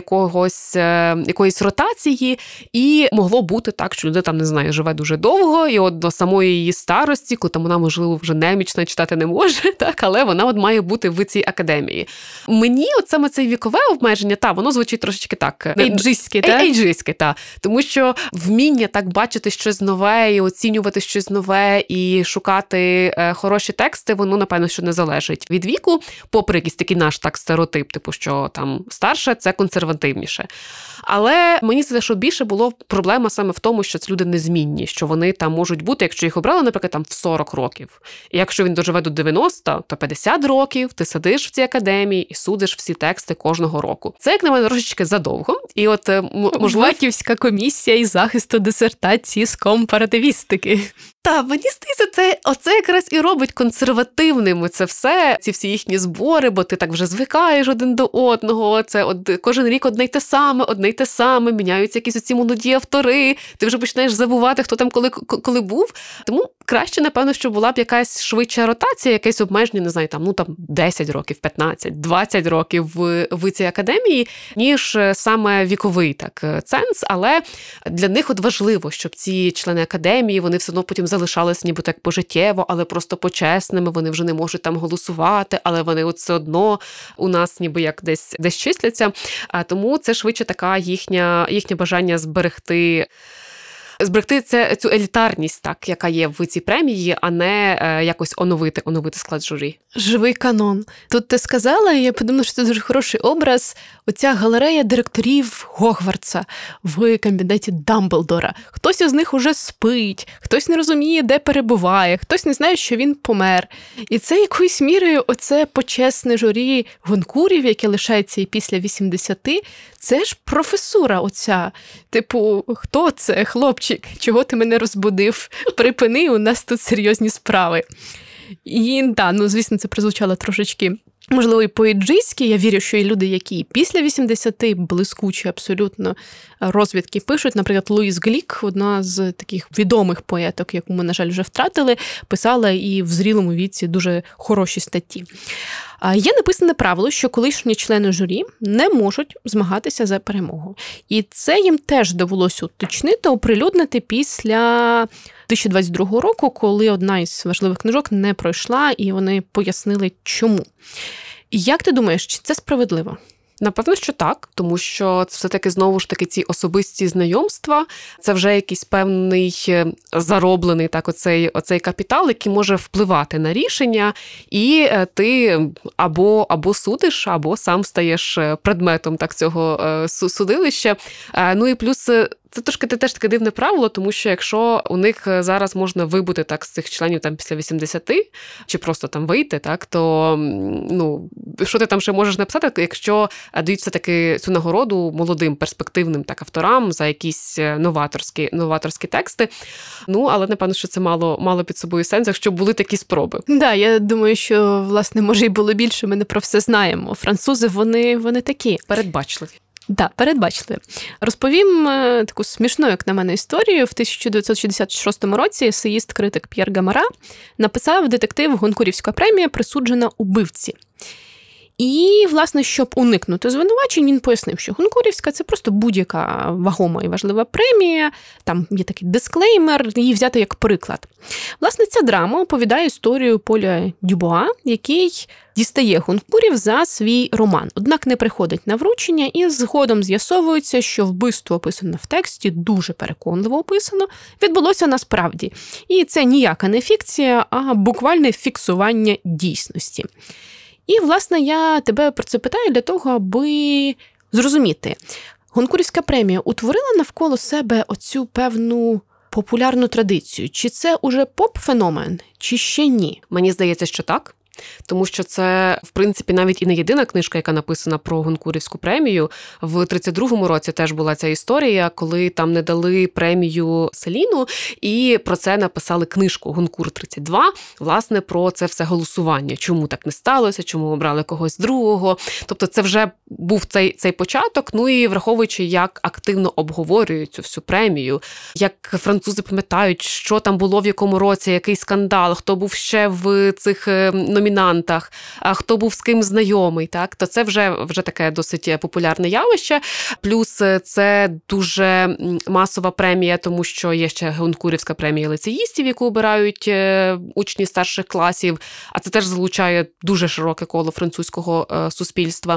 якоїсь ротації, і могло бути так, що людина там, не знаю, живе дуже довго, і до самої її старості, коли там вона, можливо, вже немічна, читати не може, так, але вона має бути в цій академії. Мені саме це вікове обмеження, воно звучить трошечки так. Ейджистське, так? Ейджистське, так. Тому що вміння так бачити щось нове, і оцінювати щось нове, і шукати хороші тексти, воно, напевно, що не залежить від віку, попри якийсь такий наш стереотип, що там старше – це консервативніше. Але мені здається, що більше було проблема саме в тому, що це люди незмінні, що вони там можуть бути, якщо їх обрали, наприклад, там в 40 років. І якщо він доживе до 90, то 50 років ти сидиш в цій академії і судиш всі тексти кожного року. Це, як на мене, трошечки задовго. І можливо... Ваківська комісія із захисту дисертації з компаративістики. Так, мені здається, оце якраз і робить консервативним це все, ці всі їхні збори, бо ти так вже звикаєш один до одного, це кожен рік одне й те саме, міняються якісь оці молоді автори, ти вже починаєш забувати, хто там коли був. Тому краще, напевно, щоб була б якась швидша ротація, якесь обмеження, не знаю, там 10 років, 15, 20 років в цій академії, ніж саме віковий ценз, але для них важливо, щоб ці члени академії, вони все одно потім залишалися ніби так пожиттєво, але просто почесними, вони вже не можуть там голосувати, але вони все одно у нас ніби як десь числяться. Тому це швидше така їхнє бажання зберегти цю елітарність, яка є в цій премії, а не якось оновити склад журі. Живий канон. Тут ти сказала, і я подумала, що це дуже хороший образ, оця галерея директорів Гогвартса в кабінеті Дамблдора. Хтось із них уже спить, хтось не розуміє, де перебуває, хтось не знає, що він помер. І це якоюсь мірою оце почесне журі гонкурів, яке лишається і після 80, це ж професура оця. Хто це, хлопчик? Чого ти мене розбудив? Припини, у нас тут серйозні справи. І, звісно, це прозвучало трошечки, можливо, і по-іджистськи. Я вірю, що є люди, які після 80 блискучі абсолютно розвідки пишуть. Наприклад, Луїс Глік, одна з таких відомих поеток, яку ми, на жаль, вже втратили, писала і в зрілому віці дуже хороші статті. Є написане правило, що колишні члени журі не можуть змагатися за перемогу. І це їм теж довелося уточнити, оприлюднити після 2022 року, коли одна із важливих книжок не пройшла, і вони пояснили, чому. Як ти думаєш, чи це справедливо? Напевно, що так, тому що це все-таки, знову ж таки, ці особисті знайомства, це вже якийсь певний зароблений оцей капітал, який може впливати на рішення, і ти або судиш, або сам стаєш предметом цього судилища. Ну і плюс це трошки теж таке дивне правило, тому що якщо у них зараз можна вибути з цих членів після 80, чи просто вийти, то що ти там ще можеш написати, якщо дають все-таки цю нагороду молодим перспективним авторам за якісь новаторські тексти. Але напевно, що це мало під собою сенс, якщо були такі спроби. Да, я думаю, що, власне, може, і було більше, ми не про все знаємо. Французи, вони такі. Передбачливі. Так, передбачливі. Розповім таку смішну, як на мене, історію. В 1966 році есеїст-критик П'єр Гамара написав детектив «Гонкурівська премія, присуджена убивці». І, власне, щоб уникнути звинувачень, він пояснив, що Гонкурівська – це просто будь-яка вагома і важлива премія, там є такий дисклеймер, її взяти як приклад. Власне, ця драма оповідає історію Поля Дюбуа, який дістає Гонкурів за свій роман, однак не приходить на вручення, і згодом з'ясовується, що вбивство, описане в тексті, дуже переконливо описано, відбулося насправді. І це ніяка не фікція, а буквальне фіксування дійсності. І, власне, я тебе про це питаю для того, аби зрозуміти. Гонкурівська премія утворила навколо себе оцю певну популярну традицію? Чи це уже поп-феномен, чи ще ні? Мені здається, що так. Тому що це, в принципі, навіть і не єдина книжка, яка написана про Гонкурівську премію. В 32-му році теж була ця історія, коли там не дали премію Селіну, і про це написали книжку «Гонкур-32», власне, про це все голосування. Чому так не сталося, чому обрали когось другого. Тобто це вже був цей початок, і враховуючи, як активно обговорюють цю всю премію, як французи пам'ятають, що там було в якому році, який скандал, хто був ще в цих номінантах, хто був з ким знайомий, то це вже таке досить популярне явище. Плюс це дуже масова премія, тому що є ще Гонкурівська премія лицеїстів, яку обирають учні старших класів, а це теж залучає дуже широке коло французького суспільства.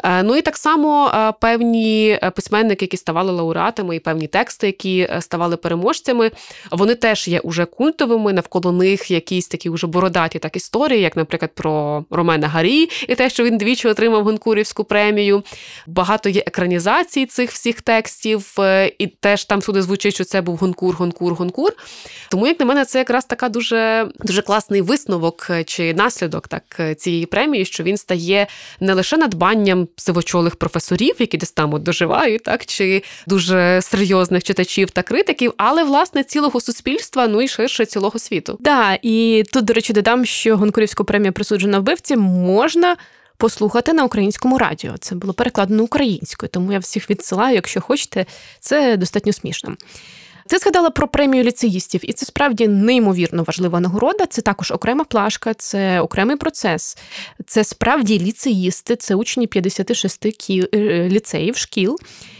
І так само певні письменники, які ставали лауреатами, і певні тексти, які ставали переможцями, вони теж є уже культовими, навколо них якісь такі вже бородаті історії, як, наприклад, про Ромена Гарі і те, що він двічі отримав Гонкурівську премію. Багато є екранізацій цих всіх текстів, і теж там всюди звучить, що це був Гонкур. Тому, як на мене, це якраз така дуже, дуже класний висновок чи наслідок цієї премії, що він стає не лише надбанням сивочолих професорів, які десь там доживають, чи дуже серйозних читачів та критиків, але, власне, цілого суспільства, і ширше цілого світу. Так, і тут, до речі, додам, що Гонкурівську премію «Присуджена вбивці» можна послухати на українському радіо. Це було перекладено українською, тому я всіх відсилаю, якщо хочете, це достатньо смішно. Ти згадала про премію ліцеїстів, і це справді неймовірно важлива нагорода. Це також окрема плашка, це окремий процес. Це справді ліцеїсти, це учні 56 ліцеїв, шкіл,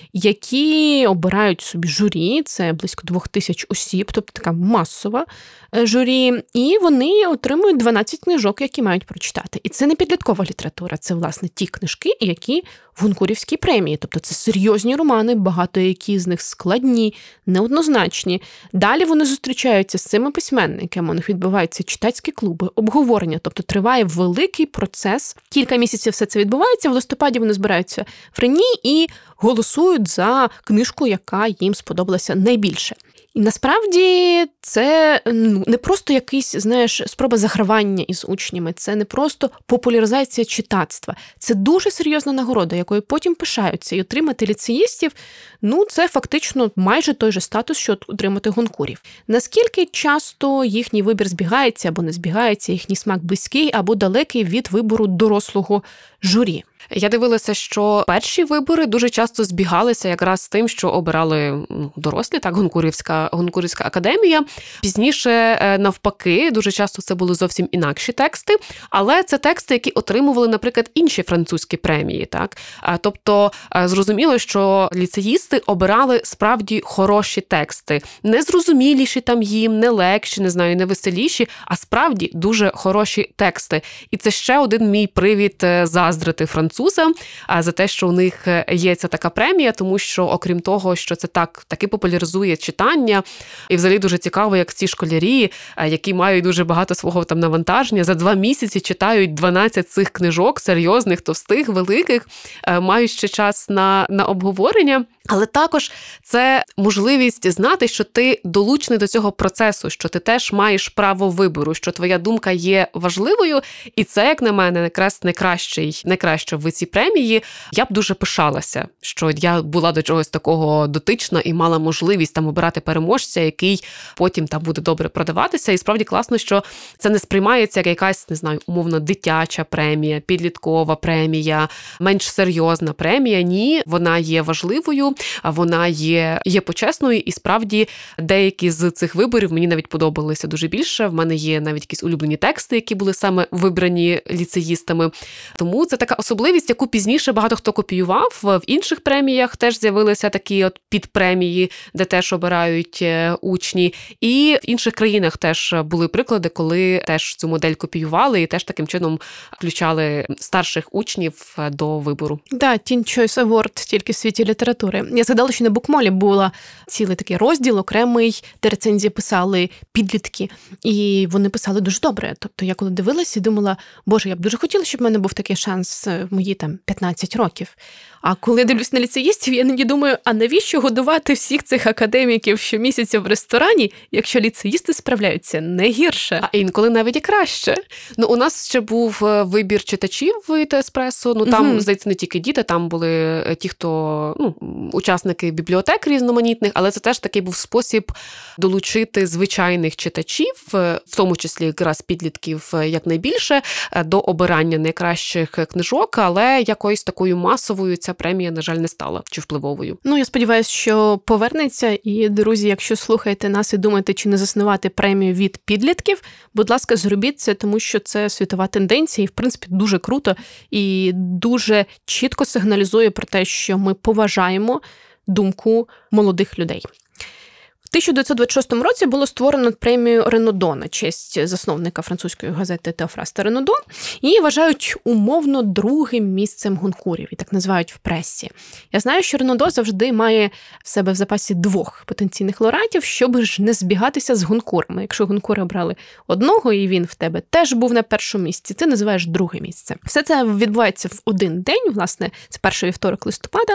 які обирають собі журі, це близько 2000 осіб, тобто така масова журі, і вони отримують 12 книжок, які мають прочитати. І це не підліткова література, це, власне, ті книжки, які в Гонкурівській премії. Тобто це серйозні романи, багато які з них складні, неоднозначні. Далі вони зустрічаються з цими письменниками, у них відбуваються читацькі клуби, обговорення, тобто триває великий процес. Кілька місяців все це відбувається, в листопаді вони збираються в Рені і голосують за книжку, яка їм сподобалася найбільше. І насправді це не просто якийсь, спроба загравання із учнями, це не просто популяризація читацтва. Це дуже серйозна нагорода, якою потім пишаються. І отримати ліцеїстів, це фактично майже той же статус, що отримати Гонкурів. Наскільки часто їхній вибір збігається або не збігається, їхній смак близький або далекий від вибору дорослого журі? Я дивилася, що перші вибори дуже часто збігалися якраз з тим, що обирали дорослі, Гонкурівська академія. Пізніше, навпаки, дуже часто це були зовсім інакші тексти, але це тексти, які отримували, наприклад, інші французькі премії. Тобто, зрозуміло, що ліцеїсти обирали справді хороші тексти. Не зрозуміліші їм, не легші, не веселіші, а справді дуже хороші тексти. І це ще один мій привід заздрити французам французам за те, що у них є ця така премія, тому що, окрім того, що це таки популяризує читання, і взагалі дуже цікаво, як ці школярі, які мають дуже багато свого там навантаження, за 2 місяці читають 12 цих книжок, серйозних, товстих, великих, мають ще час на обговорення. Але також це можливість знати, що ти долучений до цього процесу, що ти теж маєш право вибору, що твоя думка є важливою. І це, як на мене, якраз найкраще в цій премії. Я б дуже пишалася, що я була до чогось такого дотична і мала можливість там обирати переможця, який потім там буде добре продаватися. І справді класно, що це не сприймається як якась, не знаю, умовно дитяча премія, підліткова премія, менш серйозна премія. Ні, вона є важливою. Вона є почесною, і справді деякі з цих виборів мені навіть подобалися дуже більше. В мене є навіть якісь улюблені тексти, які були саме вибрані ліцеїстами. Тому це така особливість, яку пізніше багато хто копіював. В інших преміях теж з'явилися такі от підпремії, де теж обирають учні. І в інших країнах теж були приклади, коли теж цю модель копіювали і теж таким чином включали старших учнів до вибору. Да, Teen Choice Award тільки в світі літератури. Я згадала, що на Букмолі була цілий такий розділ окремий, де рецензії писали підлітки, і вони писали дуже добре. Тобто я коли дивилася і думала, боже, я б дуже хотіла, щоб в мене був такий шанс в мої там 15 років. А коли я дивлюсь на ліцеїстів, я іноді думаю, а навіщо годувати всіх цих академіків щомісяця в ресторані, якщо ліцеїсти справляються не гірше? А інколи навіть і краще. У нас ще був вибір читачів в Еспресо. Там, здається, не тільки діти, там були ті, хто, учасники бібліотек різноманітних, але це теж такий був спосіб долучити звичайних читачів, в тому числі якраз підлітків якнайбільше, до обирання найкращих книжок, але якоюсь такою масовою ця премія, на жаль, не стала чи впливовою. Я сподіваюся, що повернеться. І, друзі, якщо слухаєте нас і думаєте, чи не заснувати премію від підлітків, будь ласка, зробіть це, тому що це світова тенденція і, в принципі, дуже круто і дуже чітко сигналізує про те, що ми поважаємо думку молодих людей. В 1926 році було створено премію Ренодо на честь засновника французької газети Теофраста Ренодо. Її вважають умовно другим місцем гонкурів, і так називають в пресі. Я знаю, що Ренодо завжди має в себе в запасі 2 потенційних лауреатів, щоб ж не збігатися з гонкурами. Якщо гонкури обрали одного, і він в тебе теж був на першому місці, ти називаєш друге місце. Все це відбувається в один день, власне, це перший вівторок листопада.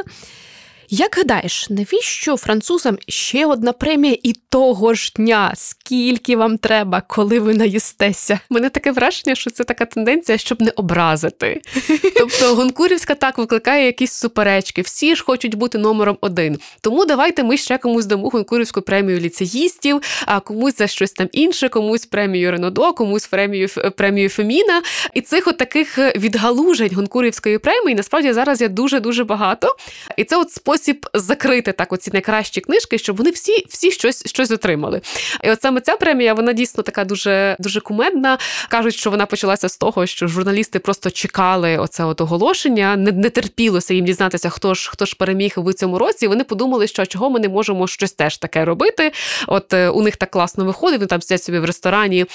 Як гадаєш, навіщо французам ще одна премія і того ж дня? Скільки вам треба, коли ви наїстеся? Мене таке враження, що це така тенденція, щоб не образити. Тобто гонкурівська так викликає якісь суперечки. Всі ж хочуть бути номером 1. Тому давайте ми ще комусь дамо гонкурівську премію ліцеїстів, а комусь за щось там інше, комусь премію Ренодо, комусь премію Феміна. І цих от таких відгалужень гонкурівської премії насправді зараз є дуже-дуже багато. І це от спосіб закрити так оці найкращі книжки, щоб вони всі щось отримали. І от саме ця премія, вона дійсно така дуже, дуже кумедна. Кажуть, що вона почалася з того, що журналісти просто чекали оце от оголошення, не терпілося їм дізнатися, хто ж переміг в цьому році. І вони подумали, що чого ми не можемо щось теж таке робити. От у них так класно виходить, вони там сидять собі в ресторані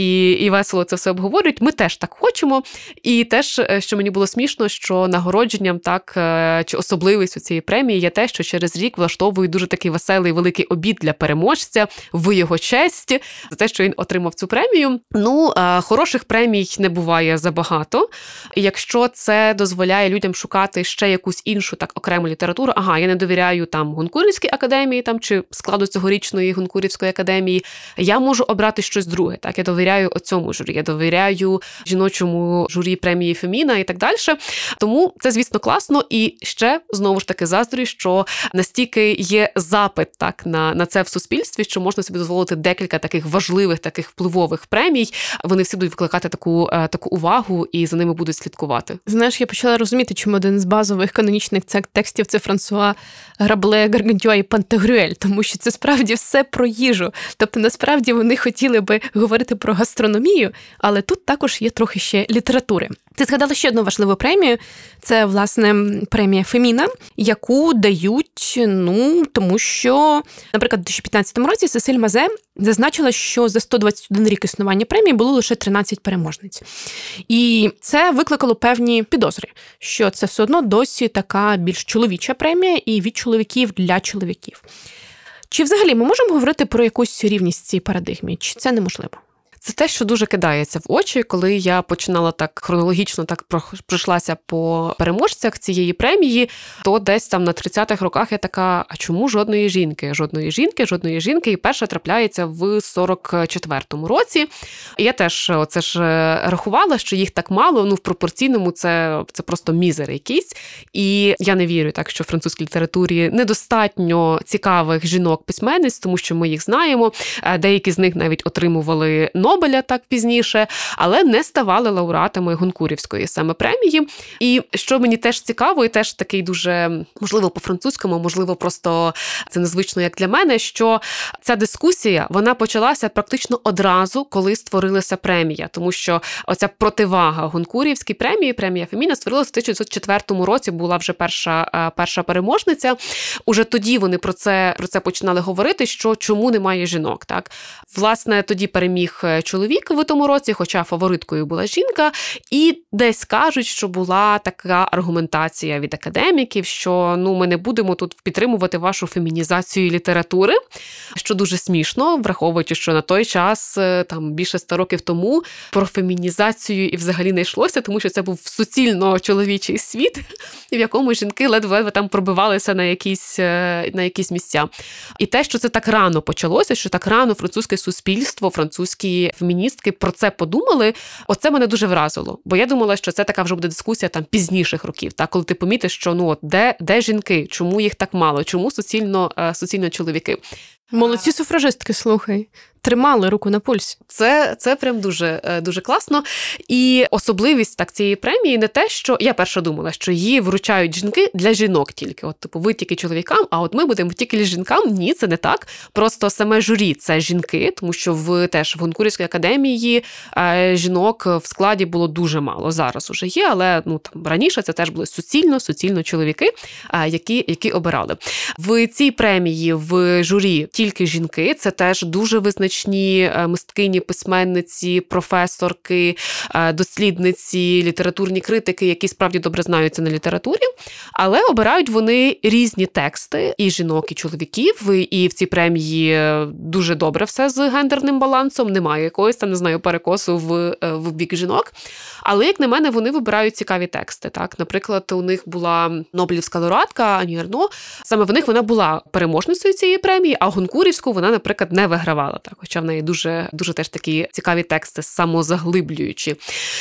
і весело це все обговорюють. Ми теж так хочемо. І теж, що мені було смішно, що нагородженням так, чи особливістю цієї премії є те, що через рік влаштовують дуже такий веселий великий обід для переможця в його честь за те, що він отримав цю премію. Хороших премій не буває забагато. Якщо це дозволяє людям шукати ще якусь іншу так окрему літературу, я не довіряю там Гонкурівській академії там чи складу цьогорічної Гонкурівської академії, я можу обрати щось друге. Так, я довіряю оцьому журі, я довіряю жіночому журі премії Феміна і так далі. Тому це, звісно, класно. І ще, знову ж таки, заздрю, що настільки є запит так на це в суспільстві, що можна собі дозволити декілька таких важливих, таких впливових премій. Вони всі будуть викликати таку увагу і за ними будуть слідкувати. Знаєш, я почала розуміти, чому один з базових канонічних текстів – це Франсуа Рабле, Гаргантюа і Пантагрюель, тому що це справді все про їжу. Тобто, насправді, вони хотіли би говорити про гастрономію, але тут також є трохи ще літератури. Ти згадала ще одну важливу премію. Це, власне, премія Феміна, яку дають, тому що, наприклад, у 2015 році Сесиль Мазе зазначила, що за 121 рік існування премії було лише 13 переможниць. І це викликало певні підозри, що це все одно досі така більш чоловіча премія і від чоловіків для чоловіків. Чи взагалі ми можемо говорити про якусь рівність в цій парадигмі, чи це неможливо? Це те, що дуже кидається в очі, коли я починала так хронологічно пройшлася по переможцях цієї премії, то десь там на 30-х роках я така, а чому жодної жінки? Жодної жінки, і перша трапляється в 44-му році. І я теж оце ж рахувала, що їх так мало, в пропорційному це просто мізер якийсь. І я не вірю так, що в французькій літературі недостатньо цікавих жінок-письменниць, тому що ми їх знаємо. Деякі з них навіть отримували Нобеля так пізніше, але не ставали лауреатами Гонкурівської саме премії. І що мені теж цікаво, і теж такий дуже, можливо, по-французькому, можливо, просто це незвично як для мене, що ця дискусія, вона почалася практично одразу, коли створилася премія. Тому що оця противага Гонкурівській премії, премія Феміна, створилася в 1904 році, була вже перша переможниця. Уже тоді вони про це починали говорити, що чому немає жінок. Так? Власне, тоді переміг чоловік в тому році, хоча фавориткою була жінка, і десь кажуть, що була така аргументація від академіків, що ми не будемо тут підтримувати вашу фемінізацію літератури, що дуже смішно, враховуючи, що на той час, там більше 100 років тому, про фемінізацію і взагалі не йшлося, тому що це був суцільно чоловічий світ, в якому жінки ледве там пробивалися на якісь місця. І те, що це так рано почалося, що так рано французьке суспільство, французькі феміністки про це подумали, оце мене дуже вразило. Бо я думала, що це така вже буде дискусія там пізніших років, так, коли ти помітиш, що де жінки, чому їх так мало, чому суцільно чоловіки. Молодці суфражистки, слухай. Тримали руку на пульсі. Це прям дуже, дуже класно. І особливість так цієї премії не те, що я перша думала, що її вручають жінки для жінок тільки. От, ви тільки чоловікам, а от ми будемо тільки для жінкам. Ні, це не так. Просто саме журі – це жінки, тому що в Гонкурівській академії жінок в складі було дуже мало. Зараз уже є, але раніше це теж були суцільно чоловіки, які обирали. В цій премії в журі тільки жінки. Це теж дуже визначні мисткині, письменниці, професорки, дослідниці, літературні критики, які справді добре знаються на літературі, але обирають вони різні тексти і жінок, і чоловіків, і в цій премії дуже добре все з гендерним балансом, немає якогось там, не знаю, перекосу в бік жінок. Але, як на мене, вони вибирають цікаві тексти. Так? Наприклад, у них була Нобелівська лауреатка Ані Ерно, саме в них вона була переможницею цієї премії, а Гонкурівську вона, наприклад, не вигравала. Так? Хоча в неї дуже, дуже теж такі цікаві тексти, самозаглиблюючі.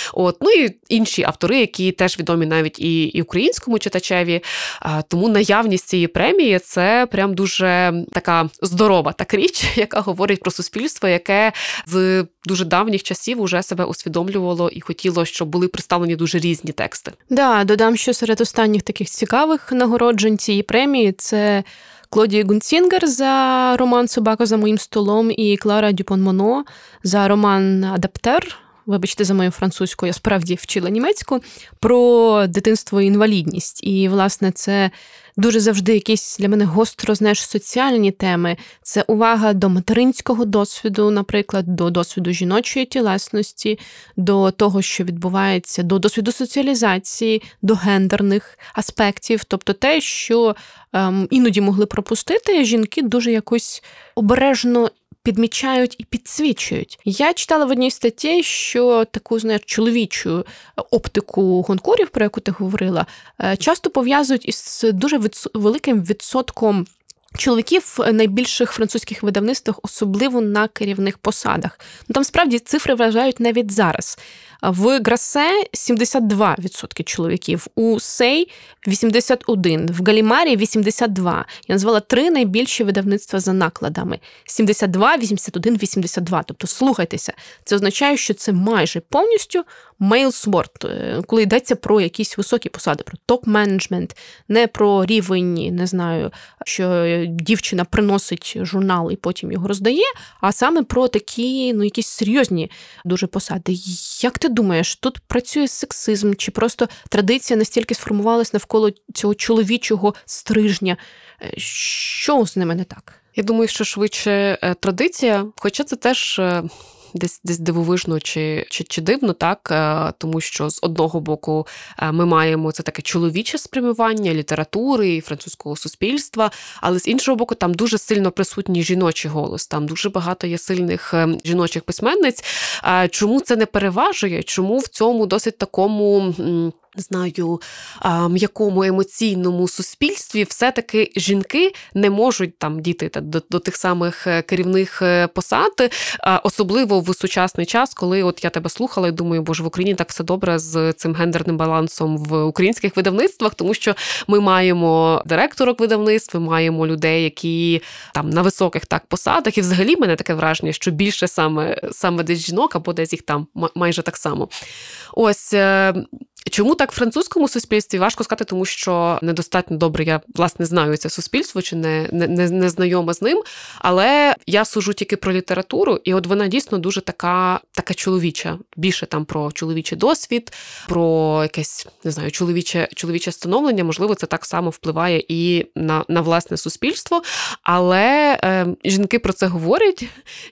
І інші автори, які теж відомі навіть і українському читачеві. Тому наявність цієї премії – це прям дуже така здорова так річ, яка говорить про суспільство, яке з дуже давніх часів уже себе усвідомлювало і хотіло, щоб були представлені дуже різні тексти. Да, додам, що серед останніх таких цікавих нагороджень цієї премії – це Клодія Гунцінгер за роман «Собака за моїм столом» і Клара Дюпон-Моно за роман «Адаптер». Вибачте за мою французьку, я справді вчила німецьку, про дитинство і інвалідність. І, власне, це дуже завжди якісь для мене гостро, соціальні теми. Це увага до материнського досвіду, наприклад, до досвіду жіночої тілесності, до того, що відбувається, до досвіду соціалізації, до гендерних аспектів. Тобто те, що іноді могли пропустити, жінки дуже якось обережно підмічають і підсвічують. Я читала в одній статті, що таку, чоловічу оптику гонкурів, про яку ти говорила, часто пов'язують із дуже великим відсотком чоловіків в найбільших французьких видавництвах, особливо на керівних посадах. Там справді цифри вражають навіть зараз. В Грассе 72% чоловіків, у Сей 81%, в Галімарі 82%. Я назвала 3 найбільші видавництва за накладами. 72, 81, 82. Тобто, слухайтеся, це означає, що це майже повністю мейл-спорт, коли йдеться про якісь високі посади, про топ-менеджмент, не про рівень, не знаю, що дівчина приносить журнал і потім його роздає, а саме про такі, якісь серйозні дуже посади. Як ти думаєш, тут працює сексизм, чи просто традиція настільки сформувалась навколо цього чоловічого стрижня? Що з ними не так? Я думаю, що швидше традиція, хоча це теж десь дивовижно чи дивно, так, тому що з одного боку ми маємо це таке чоловіче спрямування літератури і французького суспільства, але з іншого боку там дуже сильно присутній жіночий голос, там дуже багато є сильних жіночих письменниць. Чому це не переважує? Чому в цьому досить такому, не знаю, м'якому емоційному суспільстві все-таки жінки не можуть там дійти до тих самих керівних посад, особливо в сучасний час, коли от я тебе слухала і думаю, боже, в Україні так все добре з цим гендерним балансом в українських видавництвах, тому що ми маємо директорок видавництв, ми маємо людей, які там на високих так посадах, і взагалі в мене таке враження, що більше саме десь жінок, або десь їх там майже так само. Ось, чому так в французькому суспільстві? Важко сказати, тому що недостатньо добре я, власне, знаю це суспільство, чи не знайома з ним, але я сужу тільки про літературу, і от вона дійсно дуже така чоловіча. Більше там про чоловічий досвід, про якесь, не знаю, чоловіче становлення, можливо, це так само впливає і на власне суспільство, але жінки про це говорять,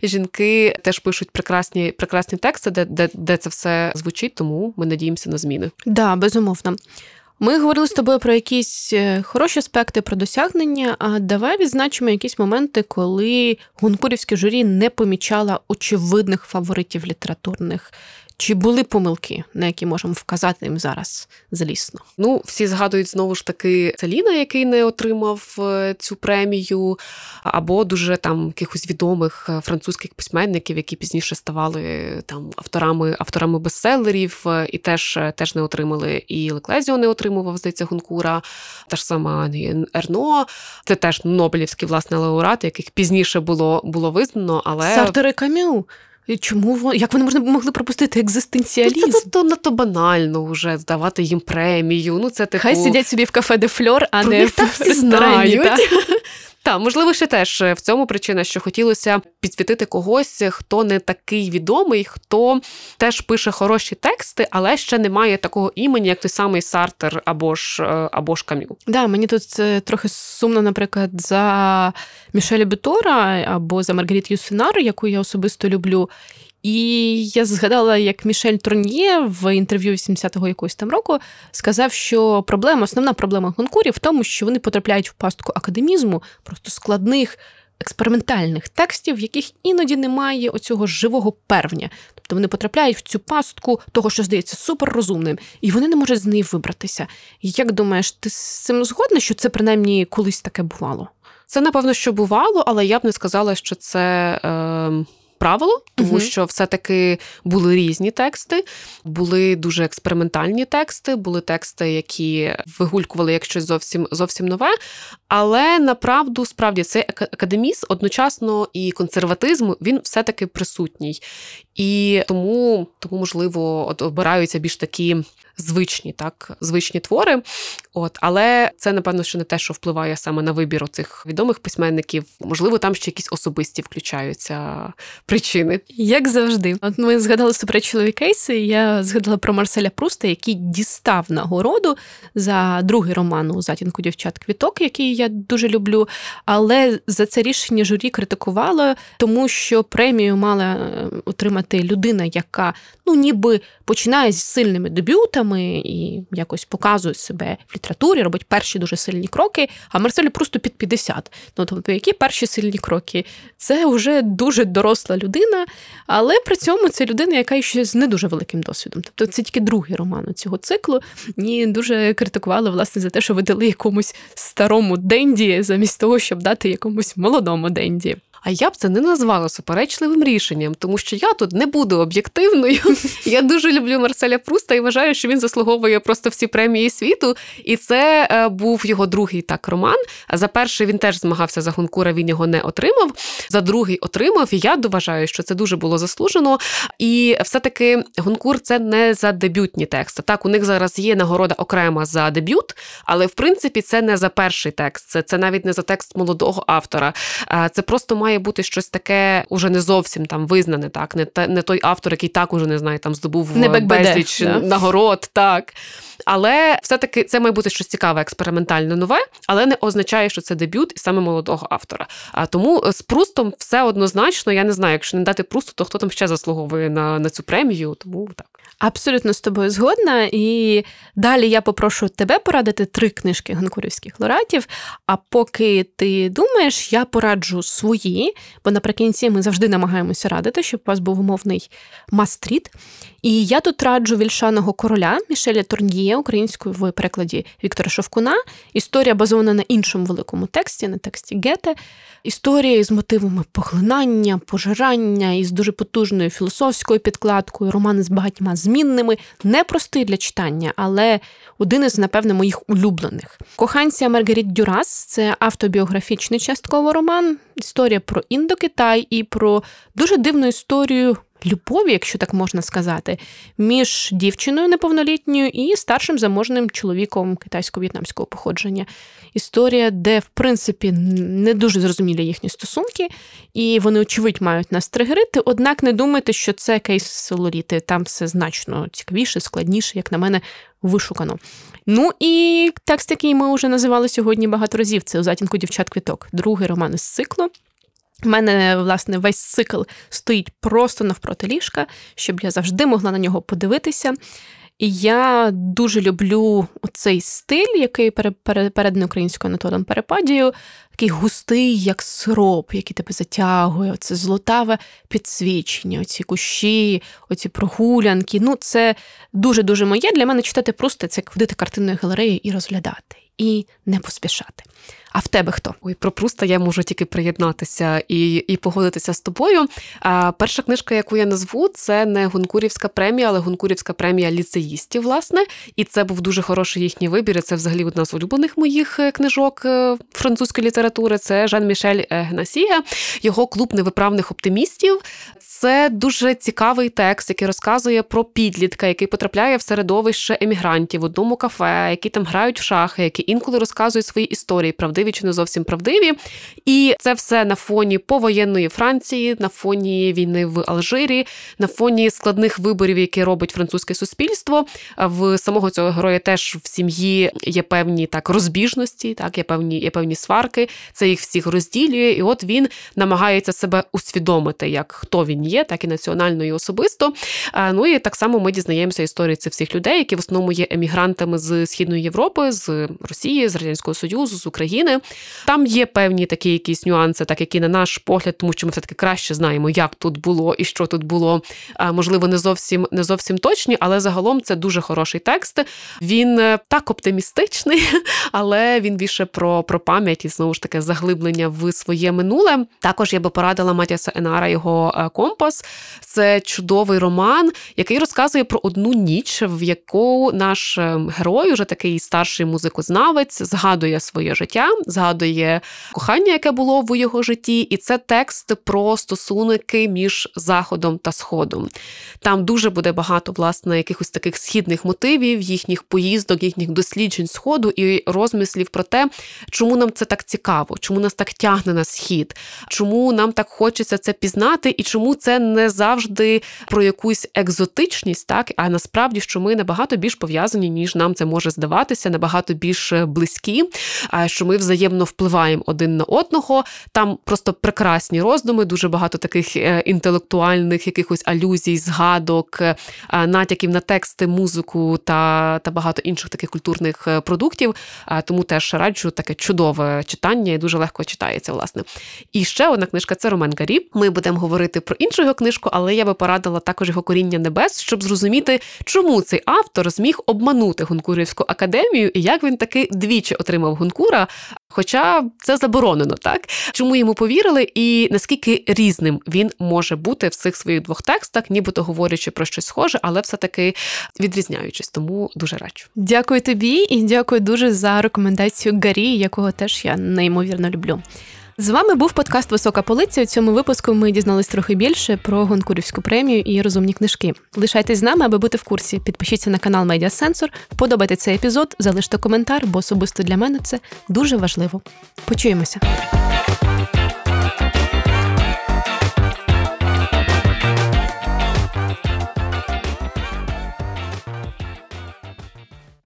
жінки теж пишуть прекрасні тексти, де це все звучить, тому ми надіємося на зміни. Да, безумовно. Ми говорили з тобою про якісь хороші аспекти, про досягнення, а давай відзначимо якісь моменти, коли гонкурівське журі не помічало очевидних фаворитів літературних. Чи були помилки, на які можемо вказати їм зараз злісно? Ну, всі згадують знову ж таки Целіна, який не отримав цю премію, або дуже там якихось відомих французьких письменників, які пізніше ставали там авторами бестселерів, і теж не отримали. І Леклезіо не отримував, здається, Гонкура, та ж сама Ерно. Це теж нобелівські, власне, лауреати, яких пізніше було визнано, але... Сартер і Камю. Чому? Як вони могли пропустити екзистенціалізм? Це надто банально вже здавати їм премію. Ну, це типу... Хай сидять собі в кафе де Фльор, а не в ресторані. Так, можливо, ще теж в цьому причина, що хотілося підсвітити когось, хто не такий відомий, хто теж пише хороші тексти, але ще не має такого імені, як той самий Сартер або ж Камю. Да, мені тут трохи сумно, наприклад, за Мішеля Бютора або за Маргарит Юсенар, яку я особисто люблю. І я згадала, як Мішель Троньє в інтерв'ю 80-го якогось там року сказав, що основна проблема гонкурів в тому, що вони потрапляють в пастку академізму, просто складних, експериментальних текстів, в яких іноді немає оцього живого первня. Тобто вони потрапляють в цю пастку того, що здається суперрозумним, і вони не можуть з неї вибратися. Як думаєш, ти з цим згодна, що це принаймні колись таке бувало? Це, напевно, що бувало, але я б не сказала, що це... правило, тому що все-таки були різні тексти, були дуже експериментальні тексти, були тексти, які вигулькували як щось зовсім нове, але направду, справді, цей академізм одночасно і консерватизм, він все-таки присутній. І тому можливо, обираються більш такі звичні твори. Але це, напевно, що не те, що впливає саме на вибір оцих відомих письменників. Можливо, там ще якісь особисті включаються причини. Як завжди. От ми згадали суперечливі кейси, я згадала про Марселя Пруста, який дістав нагороду за другий роман «У затінку дівчат-квіток», який я дуже люблю, але за це рішення журі критикувало, тому що премію мала отримати людина, яка, ніби починає з сильними дебютами і якось показує себе в літературі, робить перші дуже сильні кроки, а Марселю Прусту під 50. Тобто, які перші сильні кроки? Це вже дуже доросла людина, але при цьому це людина, яка ще з не дуже великим досвідом. Тобто, це тільки другий роман цього циклу. І дуже критикували, власне, за те, що видали якомусь старому денді, замість того, щоб дати якомусь молодому денді. А я б це не назвала суперечливим рішенням, тому що я тут не буду об'єктивною. Я дуже люблю Марселя Пруста і вважаю, що він заслуговує просто всі премії світу. І це був його другий роман. За перший він теж змагався за Гонкура, він його не отримав. За другий отримав, і я вважаю, що це дуже було заслужено. І все-таки Гонкур – це не за дебютні тексти. Так, у них зараз є нагорода окрема за дебют, але, в принципі, це не за перший текст. Це навіть не за текст молодого автора. Це просто має має бути щось таке уже не зовсім там визнане, так, не той автор, який так уже, не знаю, там здобув безліч нагород, так. Але все-таки це має бути щось цікаве, експериментальне, нове, але не означає, що це дебют і саме молодого автора. Тому з Прустом все однозначно, я не знаю, якщо не дати Прусту, то хто там ще заслуговує на цю премію, тому так. Абсолютно з тобою згодна. І далі я попрошу тебе порадити 3 книжки гонкурівських лауреатів, а поки ти думаєш, я пораджу свої, бо наприкінці ми завжди намагаємося радити, щоб у вас був умовний мастріт. І я тут раджу «Вільшаного короля» Мішеля Турньє, українською в перекладі Віктора Шовкуна. Історія базована на іншому великому тексті, на тексті Гете. Історія із мотивами поглинання, пожирання, із дуже потужною філософською підкладкою, роман із багатьма змінними. Непростий для читання, але один із, напевно, моїх улюблених. «Коханця» Маргаріт Дюрас – це автобіографічний частково роман. Історія про Індокитай і про дуже дивну історію любові, якщо так можна сказати, між дівчиною неповнолітньою і старшим заможним чоловіком китайсько-в'єтнамського походження. Історія, де, в принципі, не дуже зрозумілі їхні стосунки, і вони, очевидь, мають нас тригерити, однак не думайте, що це кейс Лоліти. Там все значно цікавіше, складніше, як на мене, вишукано. Ну і текст, який ми вже називали сьогодні багато разів, це «У затінку дівчат-квіток», другий роман із циклу. У мене, власне, весь цикл стоїть просто навпроти ліжка, щоб я завжди могла на нього подивитися. І я дуже люблю оцей стиль, який переданий українською Анатолієм Перепадією, такий густий, як сироп, який тебе затягує, оце золотаве підсвічення, оці кущі, оці прогулянки. Ну, це дуже-дуже моє. Для мене читати просто це як ходити картинною галереєю і розглядати, і не поспішати. А в тебе хто? Ой, про Пруста я можу тільки приєднатися і погодитися з тобою. Перша книжка, яку я назву, це не Гонкурівська премія, але Гонкурівська премія ліцеїстів, власне. І це був дуже хороший їхній вибір. І це взагалі одна з улюблених моїх книжок французької літератури. Це Жан-Мішель Гнасіє, його «Клуб невиправних оптимістів». Це дуже цікавий текст, який розказує про підлітка, який потрапляє в середовище емігрантів в одному кафе, які там грають в шахи, які інколи розказують свої історії, правдиві чи не зовсім правдиві. І це все на фоні повоєнної Франції, на фоні війни в Алжирі, на фоні складних виборів, які робить французьке суспільство. В самого цього героя теж в сім'ї є певні так розбіжності, так, є певні сварки, це їх всіх розділює. І от він намагається себе усвідомити, як хто він є, так і національно, і особисто. Ну і так само ми дізнаємося історії цих всіх людей, які в основному є емігрантами з Східної Європи, з Росії, з Радянського Союзу, з України. Там є певні такі якісь нюанси, так, які на наш погляд, тому що ми все-таки краще знаємо, як тут було і що тут було, можливо, не зовсім точні, але загалом це дуже хороший текст. Він так оптимістичний, але він більше про пам'ять і, знову ж таки, заглиблення в своє минуле. Також я би порадила Матіаса Енара його «Компас». Це чудовий роман, який розказує про одну ніч, в яку наш герой, уже такий старший музикознавець, згадує своє життя, згадує кохання, яке було в його житті, і це текст про стосунки між Заходом та Сходом. Там дуже буде багато, власне, якихось таких східних мотивів, їхніх поїздок, їхніх досліджень Сходу і розмислів про те, чому нам це так цікаво, чому нас так тягне на Схід, чому нам так хочеться це пізнати і чому це не завжди про якусь екзотичність, так, а насправді, що ми набагато більш пов'язані, ніж нам це може здаватися, набагато більш близькі, що ми взаємно впливаємо один на одного. Там просто прекрасні роздуми, дуже багато таких інтелектуальних якихось алюзій, згадок, натяків на тексти, музику та багато інших таких культурних продуктів. Тому теж раджу таке чудове читання і дуже легко читається, власне. І ще одна книжка – це Ромен Гарі. Ми будемо говорити про іншу його книжку, але я би порадила також його «Коріння небес», щоб зрозуміти, чому цей автор зміг обманути Гонкурівську академію і як він таки двічі отримав Гонкура, хоча це заборонено, так? Чому йому повірили і наскільки різним він може бути в цих своїх двох текстах, нібито говорячи про щось схоже, але все-таки відрізняючись, тому дуже раджу. Дякую тобі і дякую дуже за рекомендацію Гарі, якого теж я неймовірно люблю. З вами був подкаст «Висока полиця». У цьому випуску ми дізнались трохи більше про Гонкурівську премію і розумні книжки. Лишайтесь з нами, аби бути в курсі. Підпишіться на канал Медіа Сенсор, вподобайте цей епізод, залиште коментар, бо особисто для мене це дуже важливо. Почуємося.